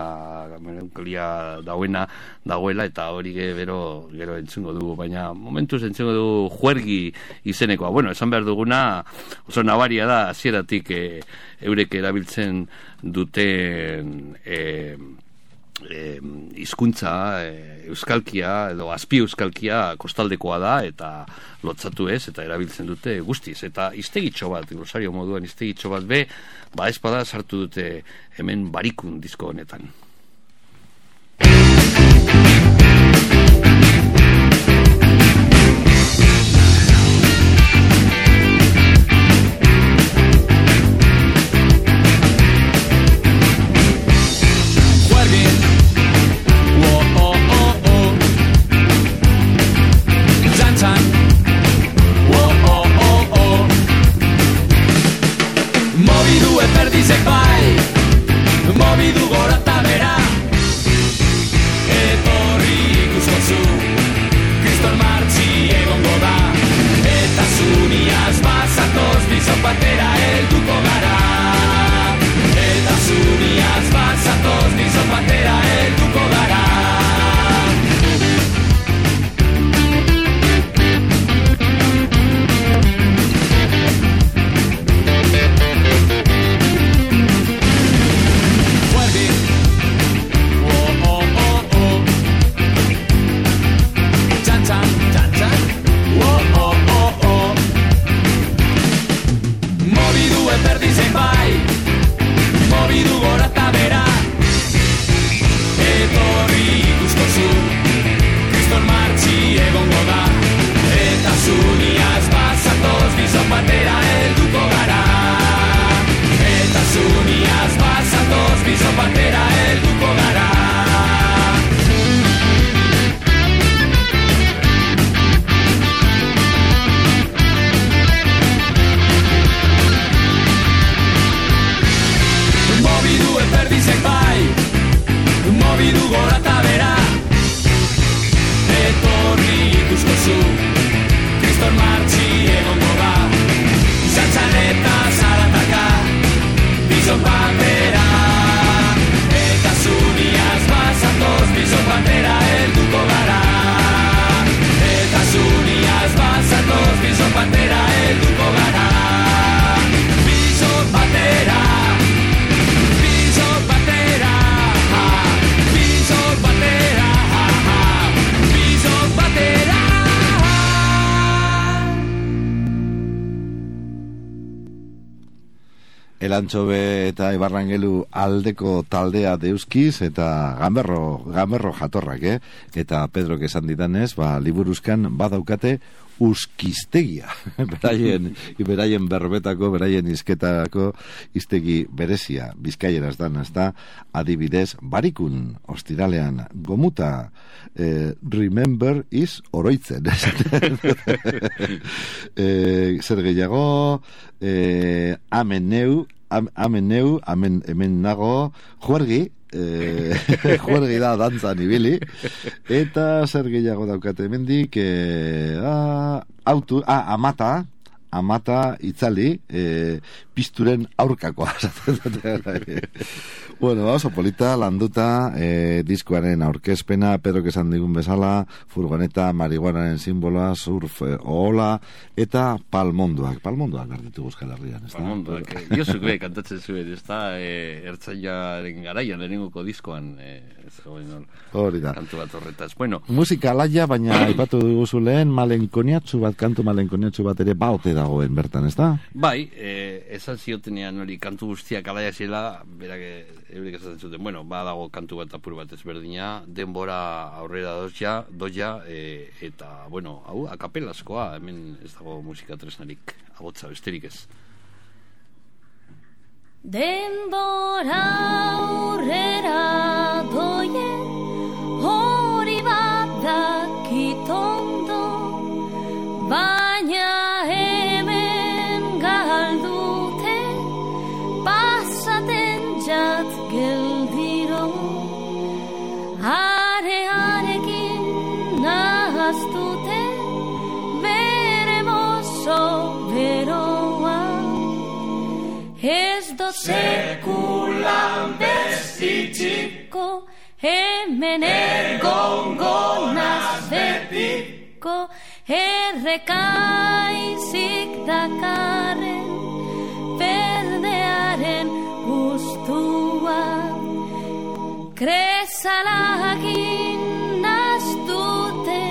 dagoela, eta hori gero entzungo dugu, baina momentuz entzungo dugu juergi izenekoa. Bueno, esan behar duguna, oso nabaria da, hasieratik eurek erabiltzen duten hizkuntza euskalkia edo azpi euskalkia kostaldekoa da eta lotzatu ez eta erabiltzen dute guztiz eta iztegitxo bat, glosario moduan iztegitxo bat espada sartu dute hemen barikun disko honetan. Perdizek bai, mobidu gora eta bera, etorri ikuskozu, kriston martxi egongo da, eta zuniaz bazatoz bizon batera helduko gara, eta zuniaz bazatoz bizon batera helduko gara. Perdizek bai, mobidu gora eta bera, etorri ikuskozu, kriston martxi egongo da, eta zuniaz bazatoz bizon batera helduko gara, eta zuniaz bazatoz bizon batera helduko gara. Perdizek bai, mobidu gora eta bera, etorri ikuskozu, kriston martxi egongo da, izantzan eta zarataka, bizon batera, Elantxobe eta Ibarrangelu aldeko taldea deuskiz eta gamberro jatorrak, eta Pedrok esan ditanez, liburuzkan badaukate uskiztegia, beraien berbetako, beraien izketako iztegi berezia, bizkaieraz dan, ezta, adibidez, barikun, ostiralean, gomuta, remember is oroitzen, zer gehiago, hemen nago, juergi, juergi da dantzan ibili, eta zer gehiago daukate hemendik, amata itzali, pizturen aurkakoa. Bueno, oso polita, landuta, diskoaren aurkezpena, Pedro esan digun bezala, furgoneta, marihuanaren simboloa, surf, ohola, eta palmondoak garditu Euskal Herrian, ez da? Palmondoak, Josuk be kantatzen zuen, ez da, ertzaiaren garaian, lehenengoko diskoan, hori da. Kantu bat horretaz. Bueno, musika alaia, baina aipatu dugu lehen, kantu malenkoniatzu bat ere baote dagoen bertan, ez da? Bai, esan ziotenean hori kantu guztiak alaia zela, berak eurek esaten zuten, bueno, badago kantu bat apur bat ezberdina, denbora aurrera doia, eta, bueno, hau, akapelazkoa, hemen ez dago musika tresnarik, agotza besterik ez. Denbora aurrera doien, hori bat dakitondo, baina hemen galdute, pasaten jat geldiro, arearekin nahaztute, bere bozo beroa, ez dut sekulan bezitziko, hemen egongo naz betiko, errekaizik dakarren berdearen guztua, kresalakin naztute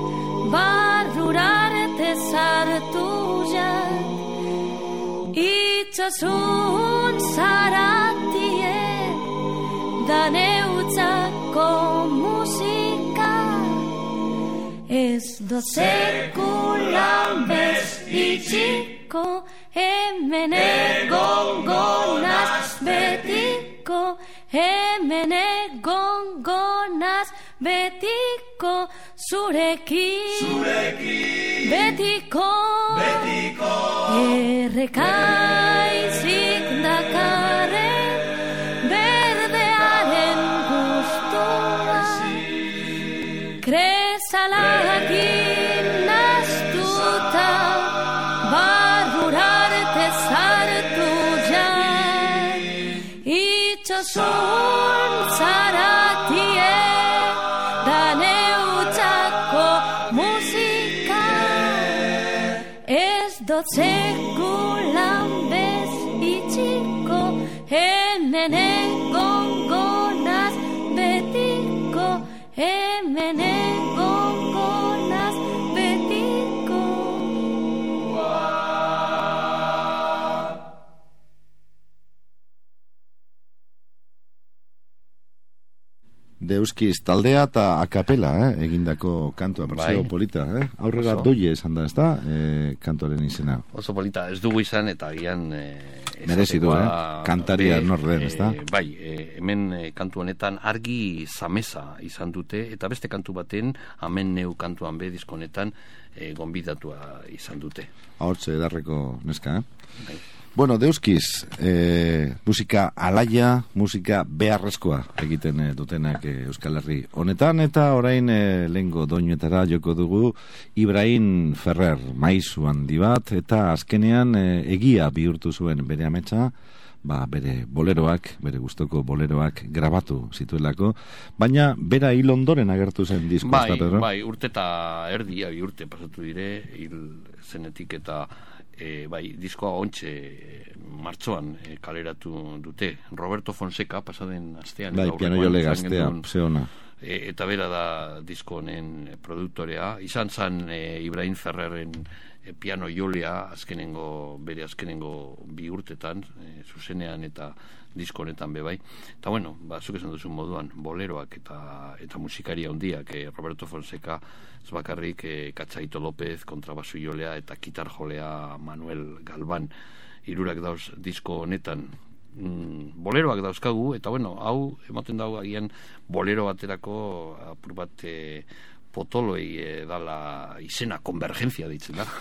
barrurarte zartu jat, itxasun zaratien da neutzako musika, ez dut sekulan bezitziko, hemen egongo naz betiko, hemen egongo naz betiko, zurekin betiko, errekaizik dakarren berdearen guztua, kresalakin naztuta barrurarte zartu jan, itxasun zaratie da neutzako musika, ez dut sekulan bezitziko, hemen egongo naz betiko, hemen egongo naz betiko. Deuskiz taldea eta akapela, egindako kantua, berzio polita, aurrera doie esan da, ez da, kantoren izena. Oso polita, ez dugu izan, eta agian merezi du, kantaria norden, ez da? Bai, hemen kantu honetan argi zamesa izan dute, eta beste kantu baten, amen neu kantuan be diskonetan, gonbidatua izan dute. Hortze edarreko neska, Bai. Bueno, deuskiz, musika alaia, musika beharrezkoa egiten dutenak Euskal Herri honetan, eta orain lehengo doinuetara joko dugu Ibrahim Ferrer, maizu handi bat, eta azkenean egia bihurtu zuen bere ametsa, bere boleroak, bere gustoko boleroak grabatu zituelako, baina bera hil ondoren agertu zen disko. Bai, urte eta erdi, urte pasatu dire, hil zenetik eta diskoa ontxe martxoan kaleratu dute. Roberto Fonseca pasaden astean, piano jole gaztea, zeona. eta bera da disko honen produktorea. Izan zan Ibrahim Ferrerren piano jolea bere azkenengo 2 urtetan, zuzenean eta disko honetan bebai. Eta bueno, zuk esan duzun moduan, boleroak eta musikaria handiak, Roberto Fonseca, ez bakarrik, Katxaito López, kontrabasu jolea eta gitar jolea Manuel Galván, 3 dauz disko honetan. Boleroak dauzkagu, eta bueno, hau ematen dago agian bolero baterako apur bat potoloi dala izena, konvergentzia ditzen da.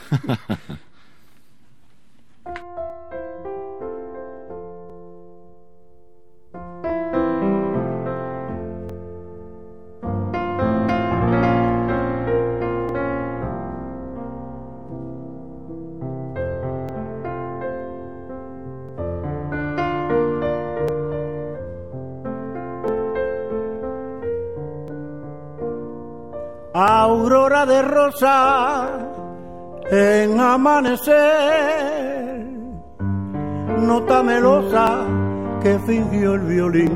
Aurora de rosa en amanecer, nota melosa que fingió el violín,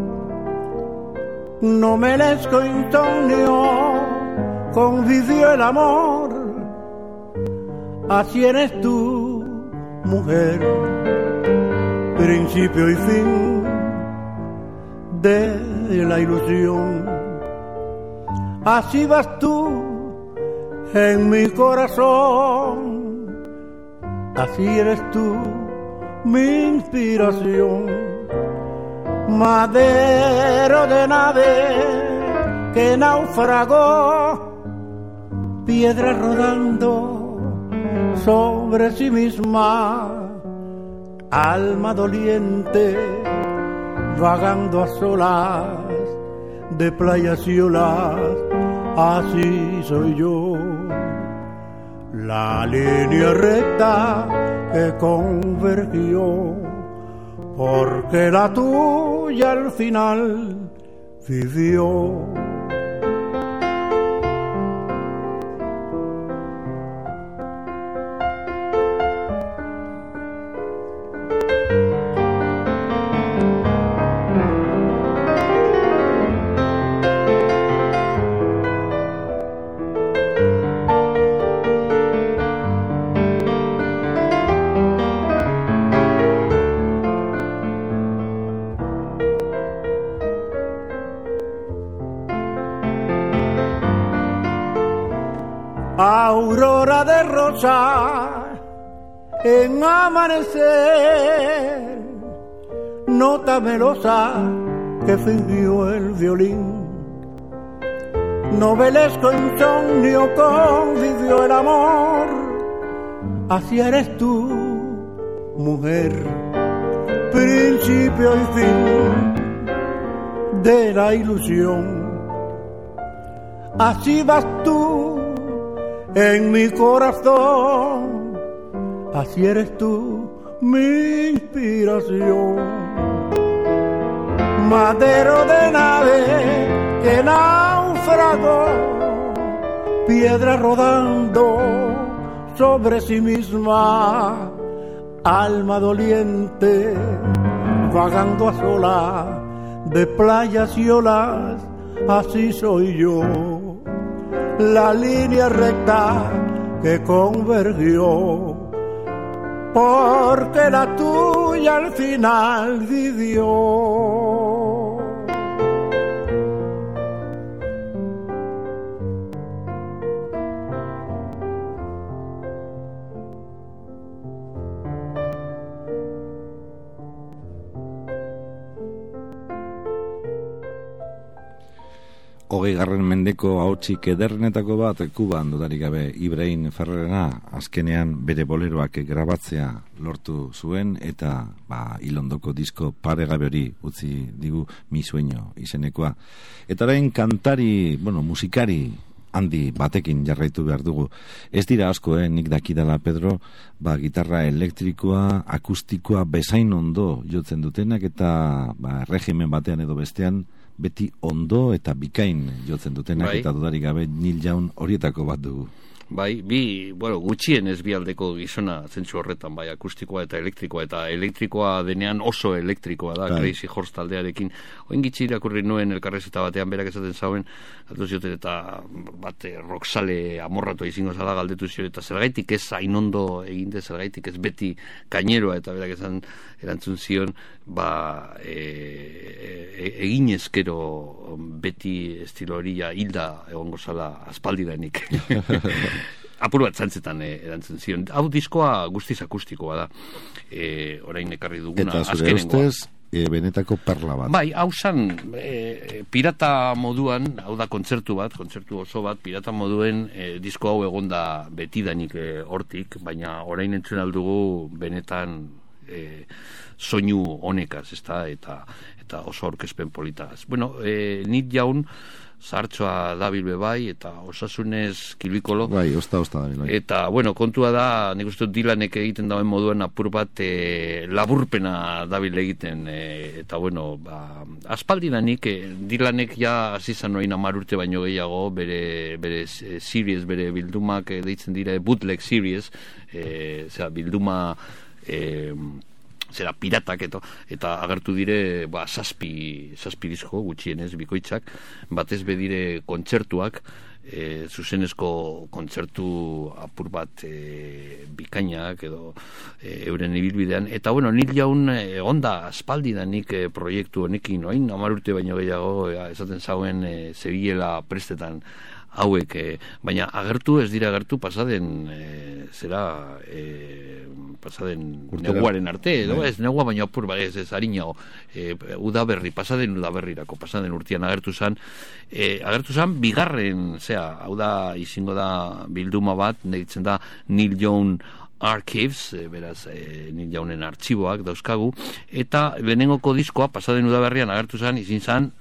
novelesco insomnio convivió el amor, así eres tú, mujer, principio y fin de la ilusión. Así vas tú en mi corazón, así eres tú mi inspiración, madero de nave que naufragó, piedra rodando sobre sí misma, alma doliente vagando a solas de playas y olas, así soy yo, la línea recta que convergió, porque la tuya al final vivió. Aurora de rosa en amanecer, nota melosa que fingió el violín, novelesco insomnio convivió el amor, así eres tú, mujer, principio y fin de la ilusión, así vas tú en mi corazón, así eres tú mi inspiración, madero de nave que naufragó, piedra rodando sobre sí misma, alma doliente vagando a solas de playas y olas, así soy yo, la línea recta que convergió, porque la tuya al final vivió. Hogeigarren mendeko ahotsik ederrenetako bat, Kuban dudarik gabe Ibrahim Ferrerena azkenean bere boleroak grabatzea lortu zuen, eta hilondoko disko paregabe hori utzi digu Mi Sueño izenekoa. Eta orain kantari, musikari handi batekin jarraitu behar dugu. Ez dira asko, nik dakidala, Pedro, gitarra elektrikoa, akustikoa, bezain ondo jotzen dutenak, eta regimen batean edo bestean beti ondo eta bikain jotzen dutenak, eta dudarik gabe Neil Young horietako bat dugu. Bai, gutxienez bi aldeko gizona zentzu horretan, bai, akustikoa eta elektrikoa denean oso elektrikoa da, Crazy Horse taldearekin. Oin gitxi irakurri nuen elkarrezeta batean berak esaten zauen, zioten eta bate rocksale amorratu izango zala galdetu zio, eta zergaitik ez hain ondo eginde, zergaitik ez beti kaineroa, eta berak erantzun zion, egin ezkero beti estilo hori hilda egongo zala aspaldidanik. Apur bat zantzetan erantzun zion. Hau diskoa guztiz akustikoa da. Orain ekarri duguna. Eta zure ustez, benetako perla bat. Bai, hau zan, pirata moduan, hau da kontzertu oso bat, pirata moduen disko hau egonda betidanik hortik, baina orain entzun aldugu benetan soinu honekaz, eta oso aurkezpen politagaz. Bueno, Nit Jaun zartxoa dabil bai, eta osasunez kilbikolo. Bai, osta dabil bai. Eta, bueno, kontua da, nik uste Dylanek egiten dauen moduen apur bat laburpena dabil egiten, eta, bueno, aspaldidanik, Dylanek ja azizan noin 10 urte baino gehiago, bere series, bere bildumak deitzen dira bootleg series, bilduma piratak eta agertu dire zazpi disko gutxienez bikoitzak, batez bedire kontzertuak, zuzenezko kontzertu apur bat bikainak edo euren ibilbidean, eta bueno, Nit Jaun onda aspaldidanik proiektu honekin, oin 10 urte baino gehiago esaten zauen zebilela prestetan hauek, baina ez dira agertu pasaden neguaren arte, edo ez negua baina apur ez harinago, pasaden urtean agertu zan bigarren, hau da izango da bilduma bat, deitzen da Nit Jaun Archives, beraz Nit Jaunen artxiboak dauzkagu, eta lehenengoko diskoa pasaden udaberrian agertu zan, izin zan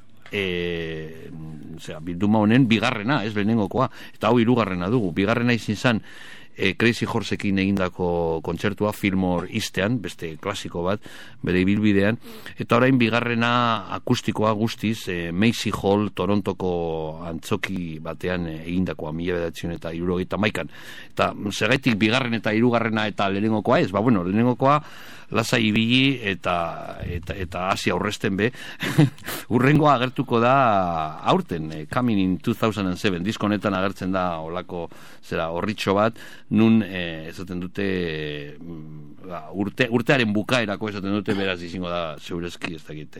bilduma honen bigarrena, ez lehenengokoa, eta hau 3. dugu. Bigarrena izin zan Crazy Horseekin egindako kontzertua Fillmore Eastean, beste klasiko bat, bere ibilbidean, eta orain bigarrena akustikoa guztiz Macy Hall Torontoko antzoki batean egindakoa 1971an. Eta segaitik bigarren eta 3. eta lehenengokoa ez, lehenengokoa lasai ibili eta hasi aurrezten be. Urrengoa agertuko da aurten, Coming in 2007, disko honetan agertzen da olako horritxo bat, nun esaten dute urtearen bukaerako esaten dute, beraz izango da zeurezki ez dakit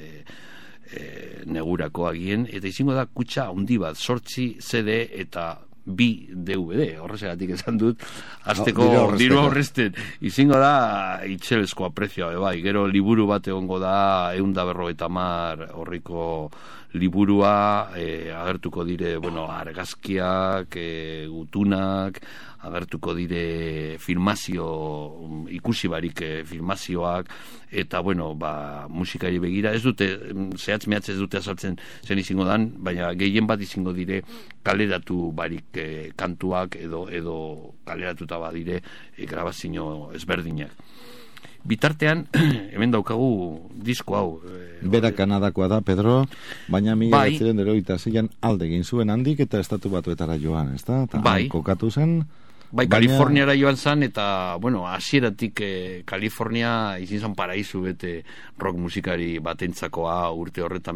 negurako agien, eta izango da kutxa handi bat, 8 CD eta 2 DVD, horrezegatik esan dut, azteko diru aurrezten, izango da itxelezko aprezioa, bai, gero liburu bat egongo da 150 horriko liburua, agertuko dire, argazkiak, gutunak, agertuko dire filmazio, ikusi barik filmazioak, eta, musikari begira, ez dute, zehatz mehatz ez dute azaltzen zen izango dan, baina gehien bat izango dire kaleratu barik kantuak edo kaleratuta badire grabazio ezberdinak. Bitartean, hemen daukagu disko hau. Bera Kanadakoa da, Pedro, baina 1986an alde egin zuen handik eta Estatu Batuetara joan, ez da? Bai. Kokatu zen. Bai, Kaliforniara joan zan, eta, hasieratik Kalifornia izin zan paraizu bete rock musikari batentzakoa urte horretan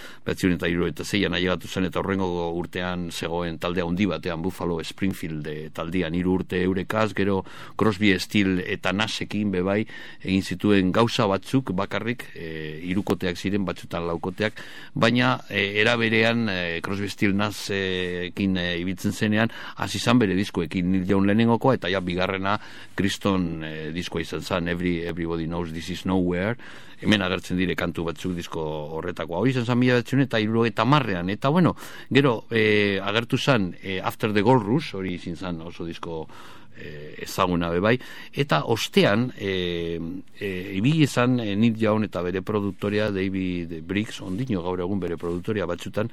1976an ailegatu zen, eta horrengo urtean zegoen taldea handi batean, Buffalo Springfield taldean 3 urte eurekaz, gero Crosby, Steele eta Nashekin bebai egin zituen gauza batzuk bakarrik, 3koteak ziren, batzutan 4koteak, baina era berean Crosby, Steele, Nashekin ibiltzen zenean, hasi zan bere diskoekin Nit Jaun lehenengokoa, eta bigarrena Kriston diskoa izan zen, Everybody Knows This Is Nowhere, hemen agertzen dire kantu batzuk disko horretako. Hori izan zen 1970an, eta gero agertu zen After the Gold Rush, hori izin zen oso disko ezaguna bebai, eta ostean ibili izan Nit Jaun eta bere produktorea David Briggs, ondino gaur egun bere produktorea batzutan,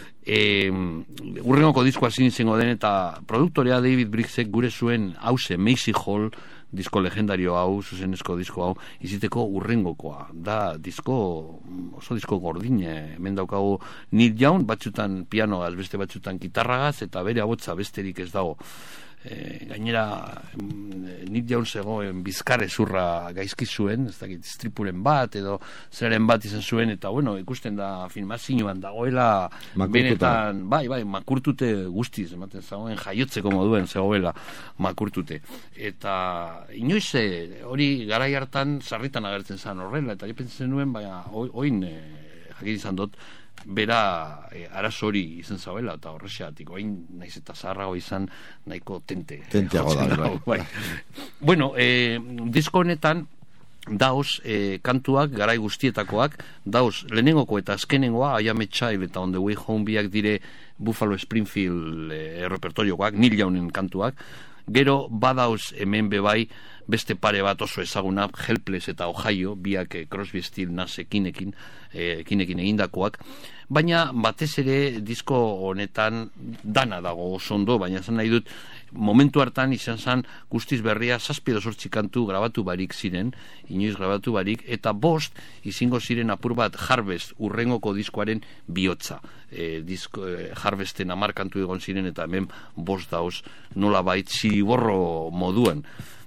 urrengoko diskoa izango den, eta produktorea David Briggsek gure zuen hause Macy Hall disko legendario hau, zuzenezko disko hau iziteko urrengokoa da, oso disko gordine. Hemen daukagu Nit Jaun, batzutan pianogaz, beste batzutan gitarragaz, eta bere ahotsa besterik ez dago gainera Nick Jones zegoen bizkarre zurra gaizki zuen, ez dakit istripuren bat edo zeren bat izan zuen, eta bueno, ikusten da filmazioan dagoela benetan, bai, makurtute guztiz, ematen zagoen jaiotzeko moduen zegoela makurtute, eta inoiz hori garai hartan sarritan agertzen zen horrela, eta pentsatzen nuen, baina oin jakin izan dut, bera arazo hori izan zauela, eta horrexeatik, oin naiz eta zaharrago izan nahiko tenteago da, bai. Bueno, disko honetan dauz kantuak, garai guztietakoak, dauz lehenengoko eta azkenengoa, I Am a Child eta On the Way Home biak dire Buffalo Springfield repertorioak, Neil Youngen kantuak, gero badauz hemen bebai beste pare bat oso ezaguna, Helpless eta Ohio, biak Crosby, Stills, Nash ekinekin egindakoak, baina batez ere disko honetan dana dago oso ondo, baina esan nahi dut, momentu hartan izan zen guztiz berria 7-8 kantu grabatu barik ziren, inoiz grabatu barik, eta 5 izango ziren apur bat Harvest urrengoko diskoaren bihotza. Harvesten 10 kantu egon ziren, eta hemen 5 dauz nolabait ziriborro moduan.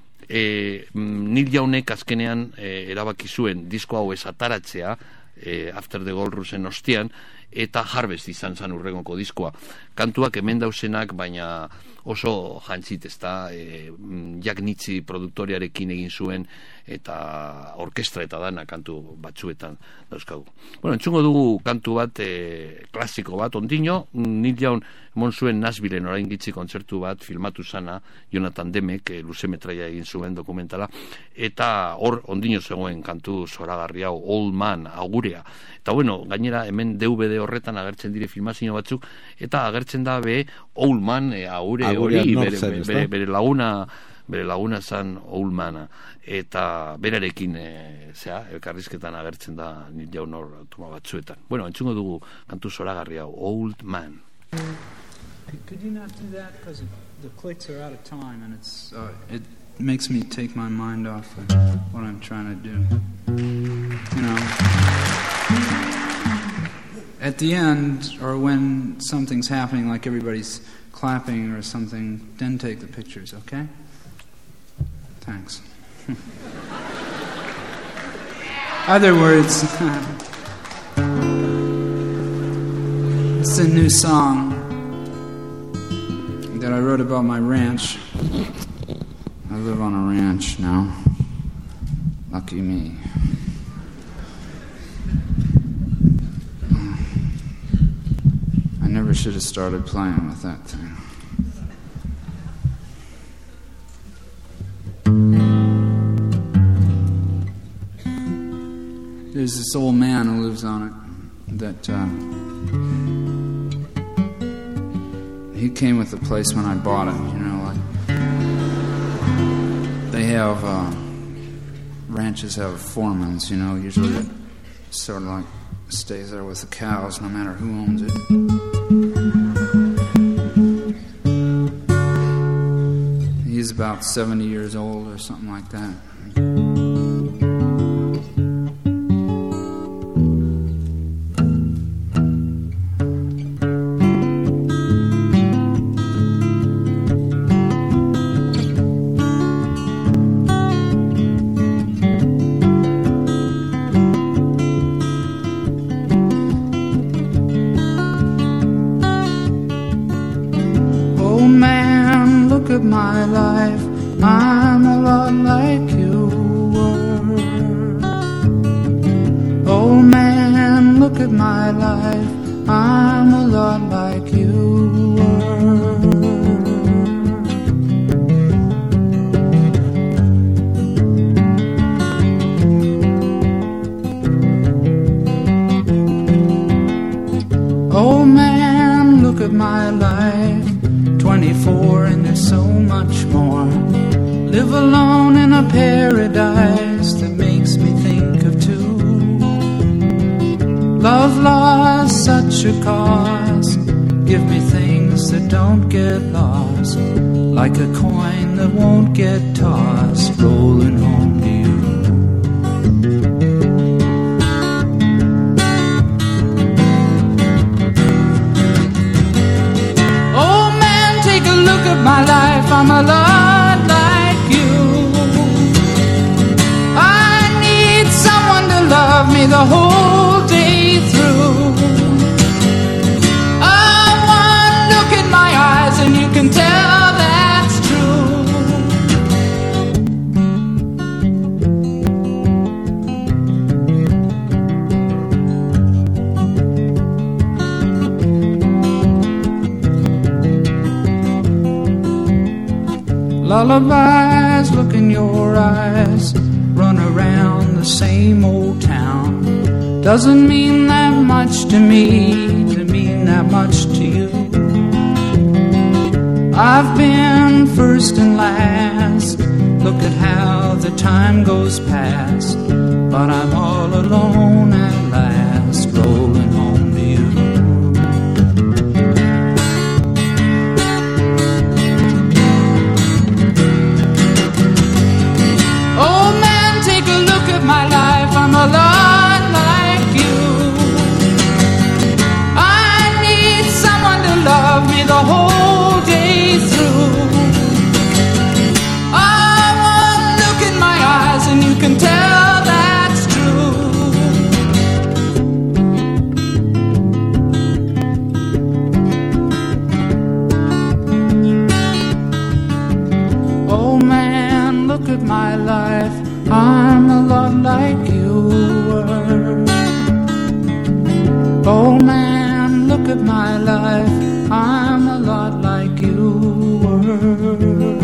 Neil Youngek azkenean erabaki zuen disko hau ez ataratzea, After the Gold Rushen ostian, eta Harvest izan zan urrengoko diskoa. Kantuak hemen dauzenak, baina oso jantzit, ez da, Jack Nitzsche produktoriarekin egin zuen, eta orkestra eta dana kantu batzuetan dauzkagu. Bueno, entzungo dugu kantu bat, klasiko bat, ondino, Neil Young emon zuen Nashvilleen orain gitzi kontzertu bat filmatu zana, Jonathan Demek, luzemetraia egin zuen dokumentala, eta hor ondino zegoen kantu zoragarri hau, Old Man, Agurea. Eta bueno, gainera hemen DVD horretan agertzen dire filmazio batzuk, eta agertzen da be Old Man, Aure hori, bere laguna zan Old Mana, eta berarekin elkarrizketan agertzen da Neil Young hor toma batzuetan. Bueno, entzungo dugu kantu zoragarri hau, Old Man. Could you not do that? Because the clicks are out of time, and it makes me take my mind off of what I'm trying to do. You know, at the end, or when something's happening, like everybody's clapping or something, then take the pictures, okay? Thanks. Other words, it's a new song that I wrote about my ranch. I live on a ranch now. Lucky me. I never should have started playing with that thing. There's this old man who lives on it that he came with the place when I bought it, you know, like they have ranches have foremans, you know, usually it sort of like stays there with the cows no matter who owns it. He's about 70 years old or something like that. My life, I'm a lot like you were. Oh man, look at my life, I'm a lot like you were. Oh man, look at my life, 24 and there's so much more. Live alone in a paradise that makes me think of two. Love lost such a cost. Give me things that don't get lost, like a coin that won't get tossed, rolling home to you. My life, life, I'm a lot like you. I need someone to love me the whole day through. One look in my eyes and you can tell that's true. Lullabies look in your eyes, run around the same old town. Doesn't mean that much to me, to mean that much to you. I've been first and last, look at how the time goes past. But I'm all alone at last, rolling home to you. Oh man, take a look at my life, I'm a lot like you. I need someone to love me the whole day through. One look in my eyes and you can tell that's true. Oh man, look at my life, I'm a lot like you were. Oh man, look at my life, I'm a lot like you were.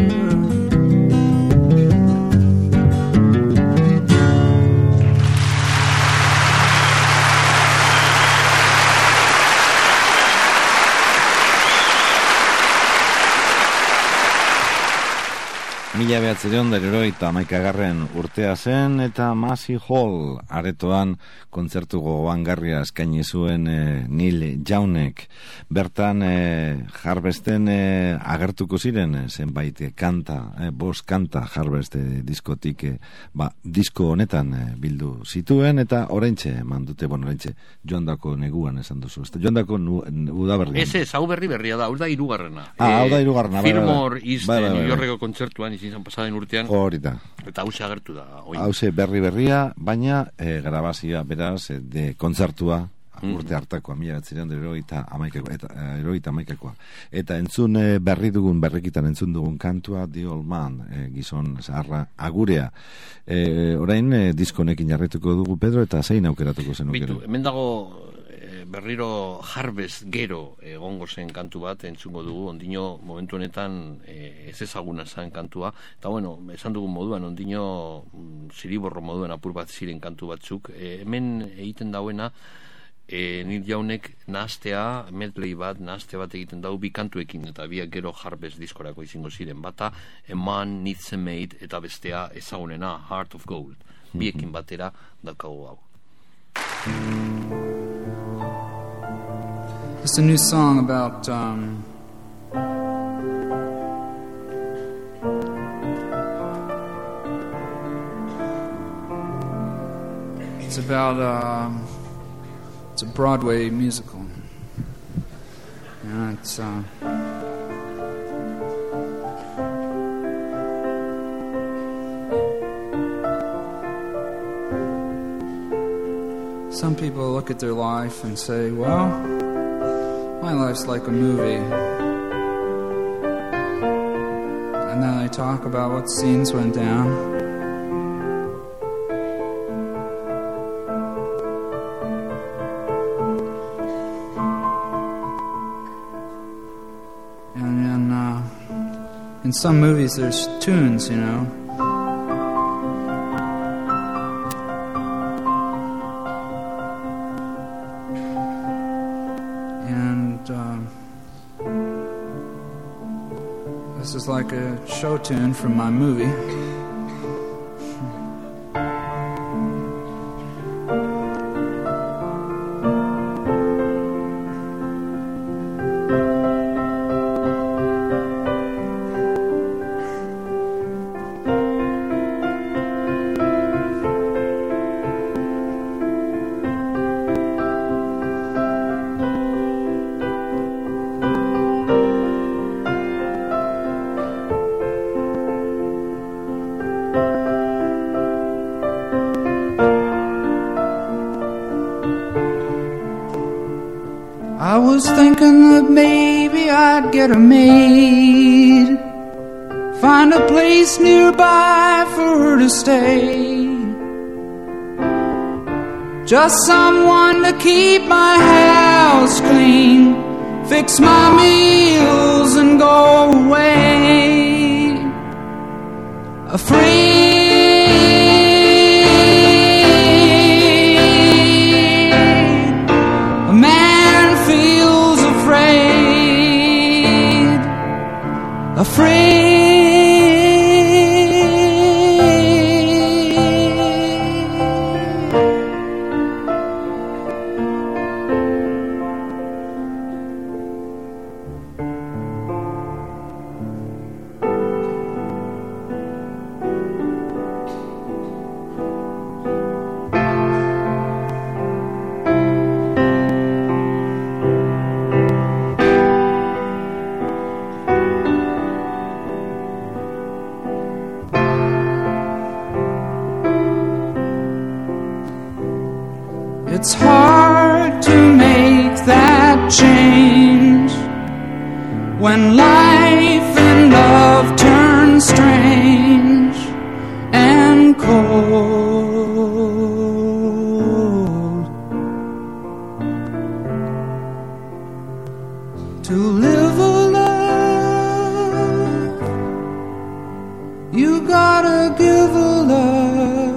Mila 1981 urtea zen eta Massey Hall aretoan kontzertu gogoangarria eskaini zuen Neil Youngek. Bertan Harvesten agertuko ziren zenbait kanta, bost kanta Harvest diskotik disko honetan bildu zituen eta oraintxe mandute, oraintxe joandako neguan esan duzu. Joandako udaberrian. Ez, hau berria da, hau da hirugarrena. Hau da hirugarrena. Fillmore East New Yorkeko kontzertuan izan pasaden urtean. Horita. Eta hause agertu da. Hause berria, baina grabazioa beraz de kontzertua urte hartakoa, 1981 eta entzun berri dugun, berrikitan entzun dugun kantua The Old Man, gizon zaharra agurea. Orain diskonekin jarretuko dugu, Pedro, eta zein aukeratuko zenuke? Bitu, hemen dago berriro Harvest gero egongo zen kantu bat entzungo dugu, ondino momentu honetan ez ezaguna zen kantua, eta bueno, esan dugun moduan, ondino ziriborro moduan apur bat ziren kantu batzuk, hemen egiten dauena Neil Youngek nahastea, medley bat, nahastea bat egiten dau bi kantuekin, eta biak gero Harvest diskorako izango ziren, bata A Man Needs a Maid eta bestea ezagunena Heart of Gold, biekin batera daukagu hau. It's a new song about it's a Broadway musical. Yeah, it's some people look at their life and say, well, my life's like a movie. And then they talk about what scenes went down. In some movies there's tunes, you know. And this is like a show tune from my movie. was thinking that maybe I'd get her made, find a place nearby for her to stay, just someone to keep my house clean, fix my meals and go away. Afraid, a man feels afraid, afraid. It's hard to make that change when life and love turn strange and cold. To live a love, you gotta give a love.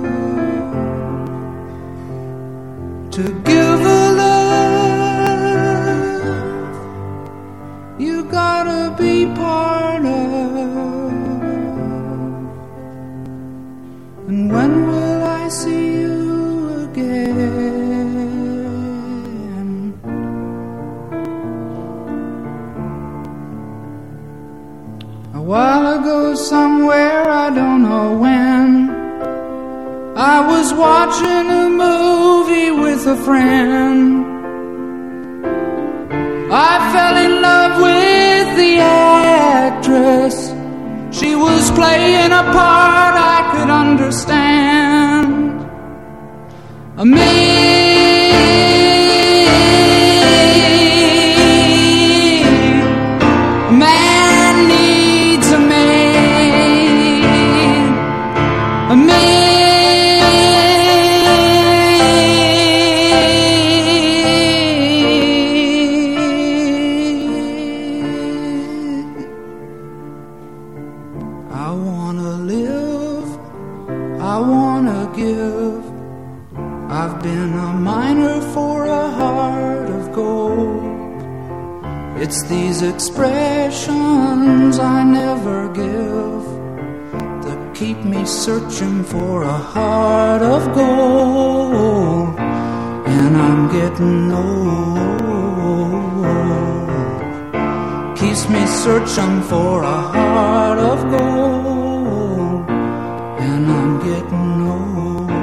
To give a love, you gotta be part of. And when will I see you again? A while ago somewhere, I don't know when, I was watching a movie with a friend. I fell in love with the actress. She was playing a part I could understand. A man needs a maid. A maid. It's these expressions I never give that keep me searching for a heart of gold. And I'm getting old. Keeps me searching for a heart of gold. And I'm getting old.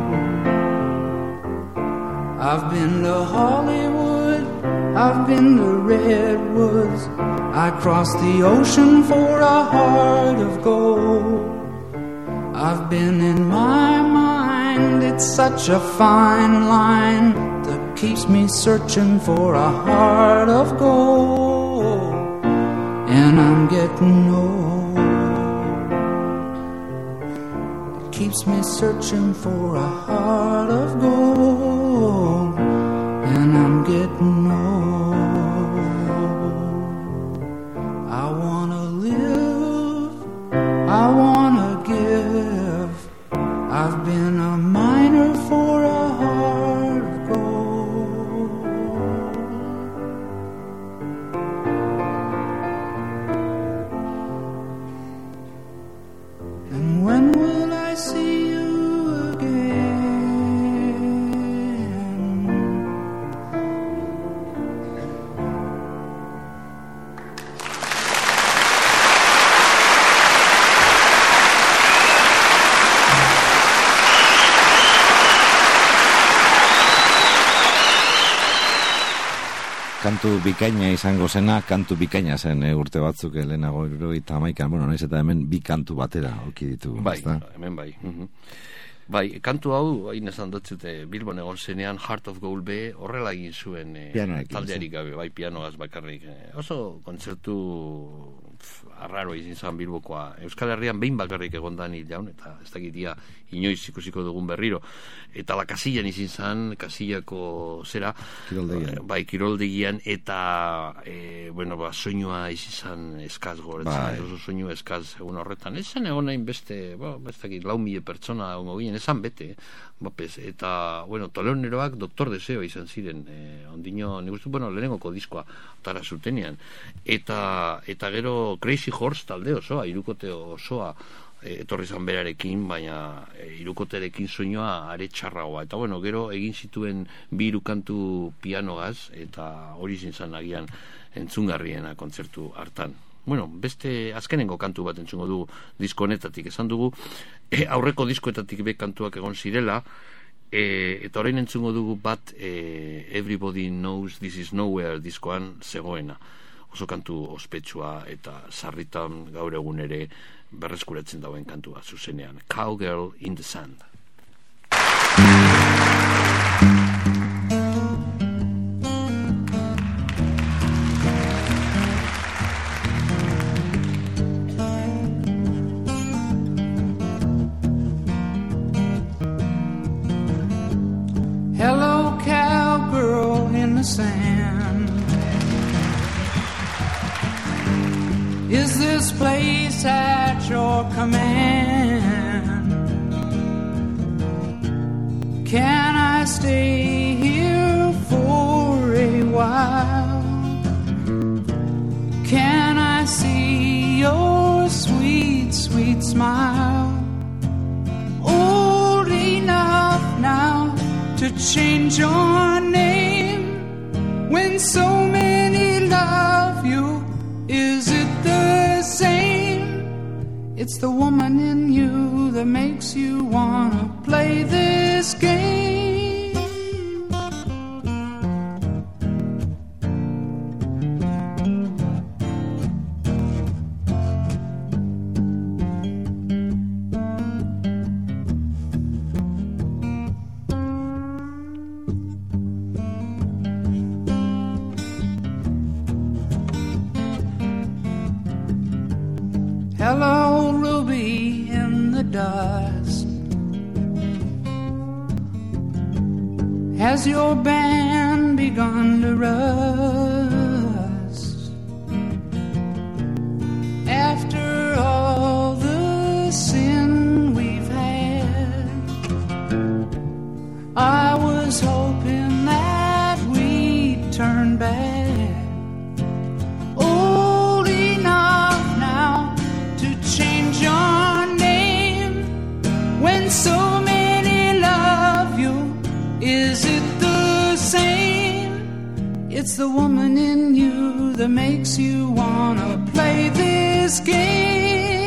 I've been to Hollywood, I've been to redwoods, I crossed the ocean for a heart of gold. I've been in my mind, it's such a fine line that keeps me searching for a heart of gold. And I'm getting old. It keeps me searching for a heart of gold. And I'm getting old. I wanna live, I wanna give. I've been a miner for a heart of gold. And when will I see you again? Kantu bikaina izango zena, kantu bikaina zen urte batzuk lehenago 71, bueno, naiz eta hemen bi kantu batera aurki ditugu. Bai, hemen bai. Bai, kantu hau, hain esan dutzute, Bilbon egon zenean Heart of Gold be horrela egin zuen taldearik gabe, bai, pianoaz bakarrik. Oso kontzertu arraro izin zan Bilbokoa. Euskal Herrian behin bakarrik egondan hil jaun, eta ez dakitia inoiz ikusiko dugun berriro. Eta la Kasillan izin zan, Kasillako zera, bai, kiroldegian, eta, soinua izin zan eskaz goretzen, oso soinu eskaz egun horretan. Ez zen egon nahin beste, ez dakit, 4.000 pertsona egon ginen, esan bete, eta, Toleoneroak Doktor Deseo izan ziren, ondino, lehenengoko diskoa tara zutenean, eta gero Crazy Horse talde osoa, hirukote osoa, etorri zan berarekin, baina hirukoterekin soinua are txarragoa, eta gero egin zituen 2 hirukantu pianogaz, eta hori zintzan agian entzungarriena kontzertu hartan. Beste azkenengo kantu bat entzungo dugu disko honetatik, esan dugu aurreko diskoetatik be kantuak egon zirela, eta orain entzungo dugu bat Everybody Knows This Is Nowhere diskoan zegoena, oso kantu ospetsua eta sarritan gaur egun ere berreskuratzen dauen kantua zuzenean, Cowgirl in the Sand. Hello, cowgirl in the sand. Is this place at your command? Can I stay here for a while? Can I see your sweet, sweet smile? Old enough now to change your name when so many love you. Is it the same? It's the woman in you that makes you wanna play this game. Hello, Ruby in the dust. Has your band begun to rust? After all the sin we've had, I was hoping that we'd turn back. Old enough now to change your name when so many love you. Is it the same? It's the woman in you that makes you wanna play this game.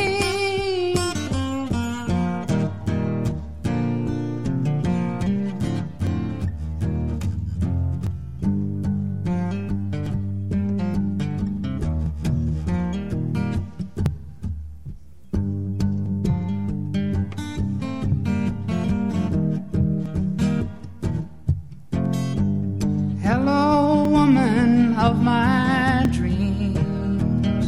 Hello, woman of my dreams.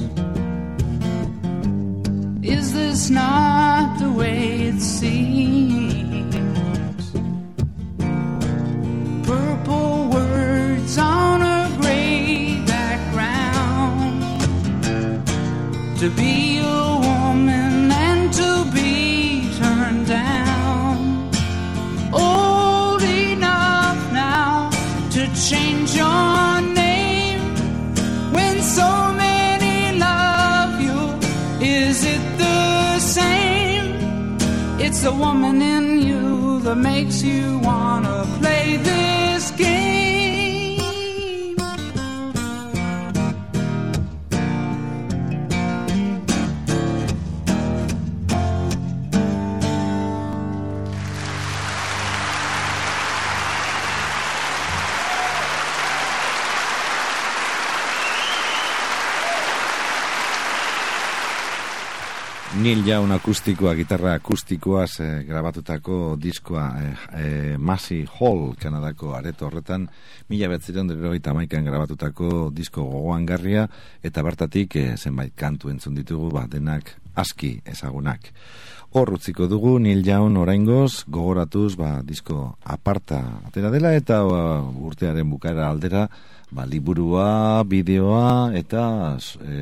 Is this not the way it seems? Purple words on a gray background. To be a woman and to be turned down. Old enough now to change your name when so many love you. Is it the same? It's the woman in you that makes you wanna play this game. Neil Young akustikoa, gitarra akustikoaz grabatutako diskoa Massey Hall, Kanadako areto horretan, 1991an grabatutako disko gogoangarria, eta bertatik zenbait kantu entzun ditugu, denak aski ezagunak. Hor utziko dugu Neil Young oraingoz gogoratuz disko aparta atera dela, eta urtearen bukaera aldera liburua, bideoa eta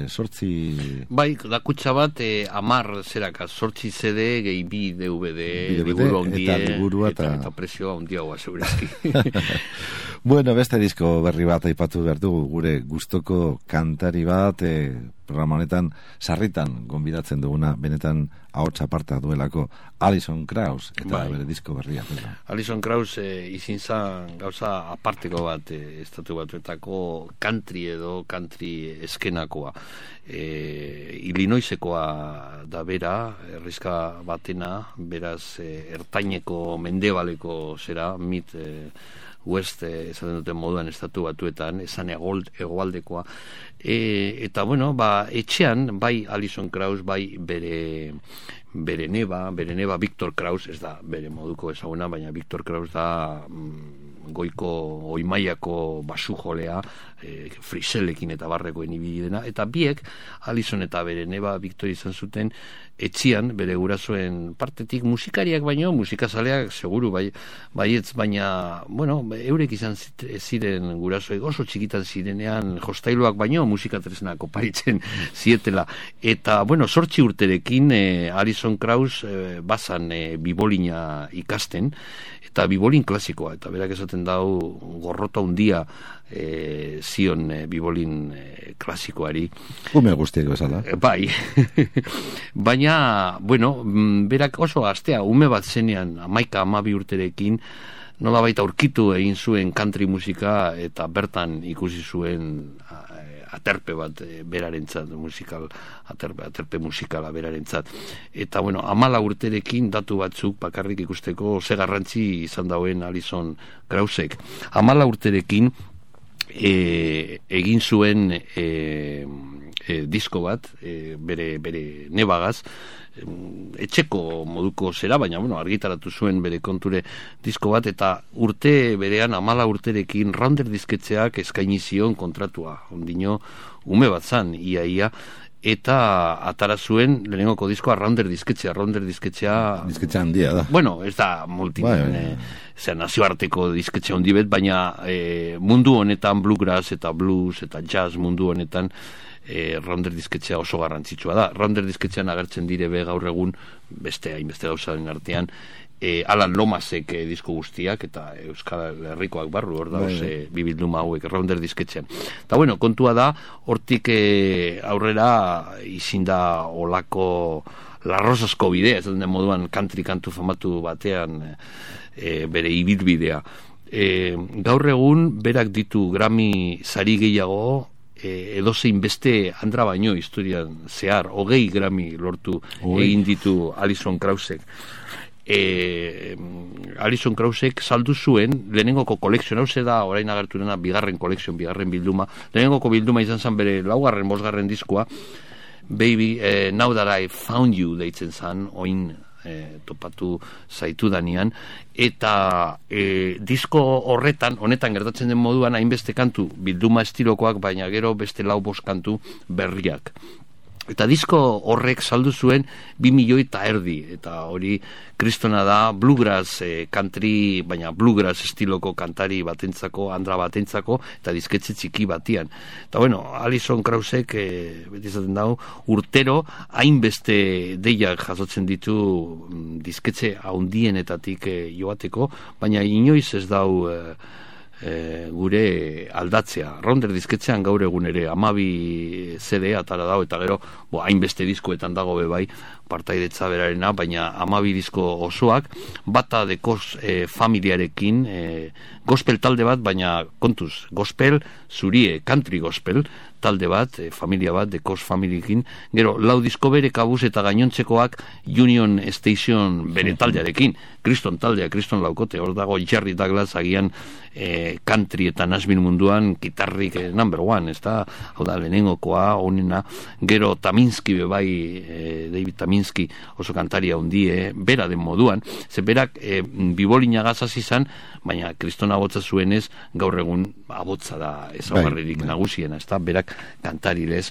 8 dakutsa bat 10 zeraka 8 CD gehi bi DVD liburu handie eta presioa handiagoa segurazki. Bueno, beste disko berri bat aipatu behar dugu, gure gustoko kantari bat programa honetan sarritan gonbidatzen duguna, benetan ahots aparta duelako, Alison Krauss eta bere disko berria. Alison Krauss izin zan gauza aparteko bat estatu batuetako country edo country eskenakoa. Illinoisekoa da bera, herrizka batena, beraz ertaineko mendebaleko zera, West esaten duten moduan estatu batuetan, esan hegoaldekoa. Eta bueno, etxean, bai Alison Krauss, bai bere neba Victor Krauss, ez da bere moduko ezaguna, baina Victor Krauss da goiko oimaiako basujolea, friselekin eta barrekoen ibili dena, eta biek Alison eta bere neba Victor izan zuten etxian, bere gurasoen partetik musikariak baino, musikazaleak seguru baietz, baina bueno, eurek izan ziren gurasoek oso txikitan zirenean jostailuak baino musikatresnak oparitzen zietela, eta bueno, 8 urterekin Alison Krauss bazan bibolina ikasten, eta bibolin klasikoa, eta berak esaten dau gorrota hundia zion bibolin klasikoari. Ume guztiak bezala. Bai. Baina, bueno, berak oso gaztea, ume bat zenean 11-12 urterekin, nola baita aurkitu egin zuen country musika, eta bertan ikusi zuen aterpe bat berarentzat, aterpe musikala berarentzat. Eta bueno, 14 urterekin datu batzuk bakarrik ikusteko ze garrantzi izan dauen Alison Kraussek. 14 urterekin egin zuen disko bat, bere nebagaz, etxeko moduko zera, baina bueno, argitaratu zuen bere konture disko bat, eta urte berean 14 urterekin Rounder disketxeak eskaini zion kontratua, ondino ume bat zan, ia, eta atara zuen lehenengoko diskoa Rounder disketxea handia da. Bueno, ez da nazioarteko disketxe handi bet, baina mundu honetan bluegrass eta blues eta jazz mundu honetan Rounder disketxea oso garrantzitsua da. Rounder disketxean agertzen dire gaur egun beste gauzaren artean Alan Lomasek disko guztiak eta Euskal Herrikoak barru hor dauz bibilduma hauek Rounder disketxean. Eta bueno, kontua da hortik aurrera izin da olako larrosasko bidea, ez den moduan country kantu famatu batean bere ibilbidea. Gaur egun berak ditu Grammy sari gehiago edozein beste andra baino historian zehar, 20 Grammy lortu egin ditu Alison Kraussek. Alison Kraussek saldu zuen lehenengoko kolekzio, hau da orain agertu dena bigarren bilduma, lehenengoko bilduma izan zen bere 4., 5. diskoa, Baby, Now That I Found You deitzen zan, oin topatu zaitu danean, eta disko honetan gertatzen den moduan hainbeste kantu bilduma estilokoak, baina gero beste 4-5 kantu berriak. Eta disko horrek saldu zuen 2,5 milioi, eta hori kristona da bluegrass country, baina bluegrass estiloko kantari batentzako, andra batentzako, eta disketxe txiki batian. Eta bueno, Alison Kraussek beti izaten dago, urtero hainbeste deiak jasotzen ditu disketxe haundienetatik joateko, baina inoiz ez dau gure aldatzea. Rounder disketxean gaur egun ere 12 CD atara dago, eta gero hainbeste diskoetan dago bebai partaidetza berarena, baina 12 disko osoak, bata dekos familiarekin, gospel talde bat, baina kontuz, gospel zurie, country gospel talde bat, familia bat, The Coast Familyekin, gero, lau disko bere kabuz eta gainontzekoak Union Station bere taldearekin, Kriston taldea, Kriston laukote, hor dago Jerry Douglas agian country eta Nashville munduan gitarrik number one, ez da, hau da, lehenengokoa, onena, gero Taminski bebai, David Taminski oso kantaria hundie, bera den moduan, ze berak bibolina gazaz izan, baina Kriston abotza zuenez, gaur egun abotza da ezaugarririk nagusiena, ez da, berak kantarilez.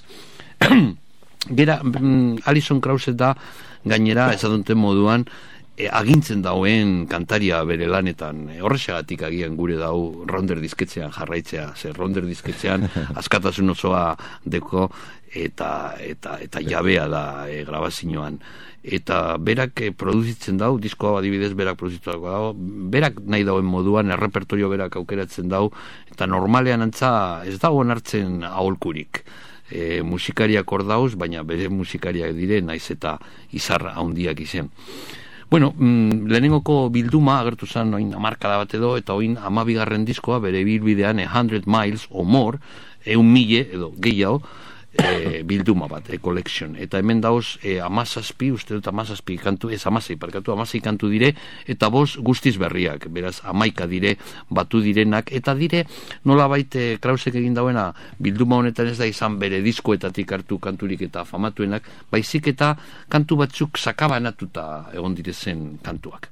Gera, Alison Krause da, gainera, ezadunten moduan, agintzen dauen kantaria bere lanetan, horrexagatik agian gure dau Rounder disketxean jarraitzea, Rounder disketxean askatasun osoa deko eta jabea da grabazioan. Eta berak produzitzen dau, diskoa adibidez berak produzituako dago, berak nahi dauen moduan, errepertorio berak aukeratzen dau, eta normalean antza ez dago onartzen aholkurik. Musikariak hor dauz, baina bere musikariak dire, naiz eta izar handiak izen. Bueno, lehenengoko bilduma agertu zen oin hamarkada bat edo, eta oin 12. diskoa bere bilbidean 100 miles or more, 1.000 edo gehiago, bilduma bat, collection. Eta hemen dauz 17, uste dut 17 kantu, ez 16 kantu dire, eta 5 guztiz berriak, beraz 11 dire, batu direnak, eta dire, nolabait Krausek egin dauena, bilduma honetan ez da izan bere diskoetatik hartu kanturik eta famatuenak, baizik eta kantu batzuk sakabanatuta egon direzen kantuak.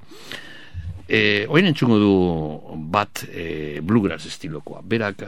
Oin entzungo du bat bluegrass estilokoa. Berak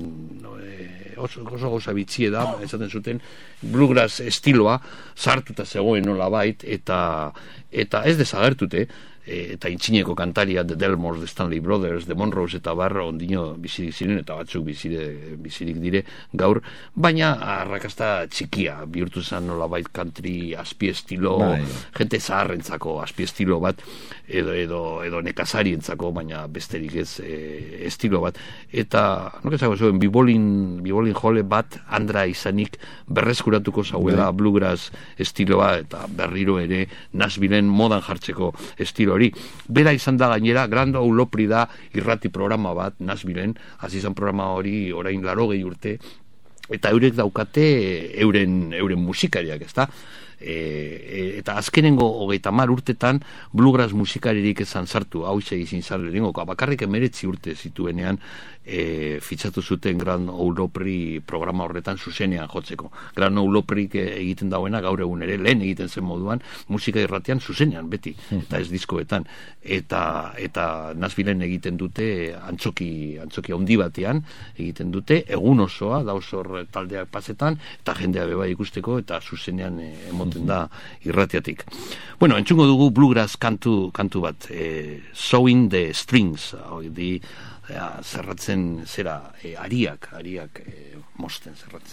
oso gauza bitxie da, esaten zuten bluegrass estiloa sartuta zegoen nolabait eta ez desagertute, eta intxineko kantaria The Delmores, The Stanley Brothers, The Monroes eta barra ondino bizirik ziren eta batzuk bizirik dire gaur, baina arrakasta txikia bihurtu zen nolabait country azpi estilo, jente zaharrentzako azpi estilo bat edo nekazarientzako, baina besterik ez estilo bat, eta nokezako zuen bibolin jole bat Andra izanik berreskuratuko zauela bluegrass estiloa eta berriro ere Nashvilleen modan jartzeko estilo hori. Bera izan da gainera, Grand Ole Opry da irrati programa bat, Nashvilleen, hasi izan programa hori orain 80 urte, eta eurek daukate euren musikariak, ezta? Eta azkenengo 30 urtetan bluegrass musikaririk ezan sartu, hau izan zan lehenengoa, bakarrik 19 urte zituenean fitxatu zuten Grand Ole Opry programa horretan zuzenean jotzeko. Grand Ole Opry egiten dauena gaur egun ere, lehen egiten zen moduan, musika irratian zuzenean beti, eta ez diskoetan, eta Nashvilleen egiten dute antzoki handi batean egiten dute, egun osoa dauzor taldeak pasetan, eta jendea beba ikusteko, eta zuzenean emonten da irratiatik. Bueno, entzungo dugu bluegrass kantu bat, Sewing the Strings, zerratzen zera, ariak mosten zerratzen.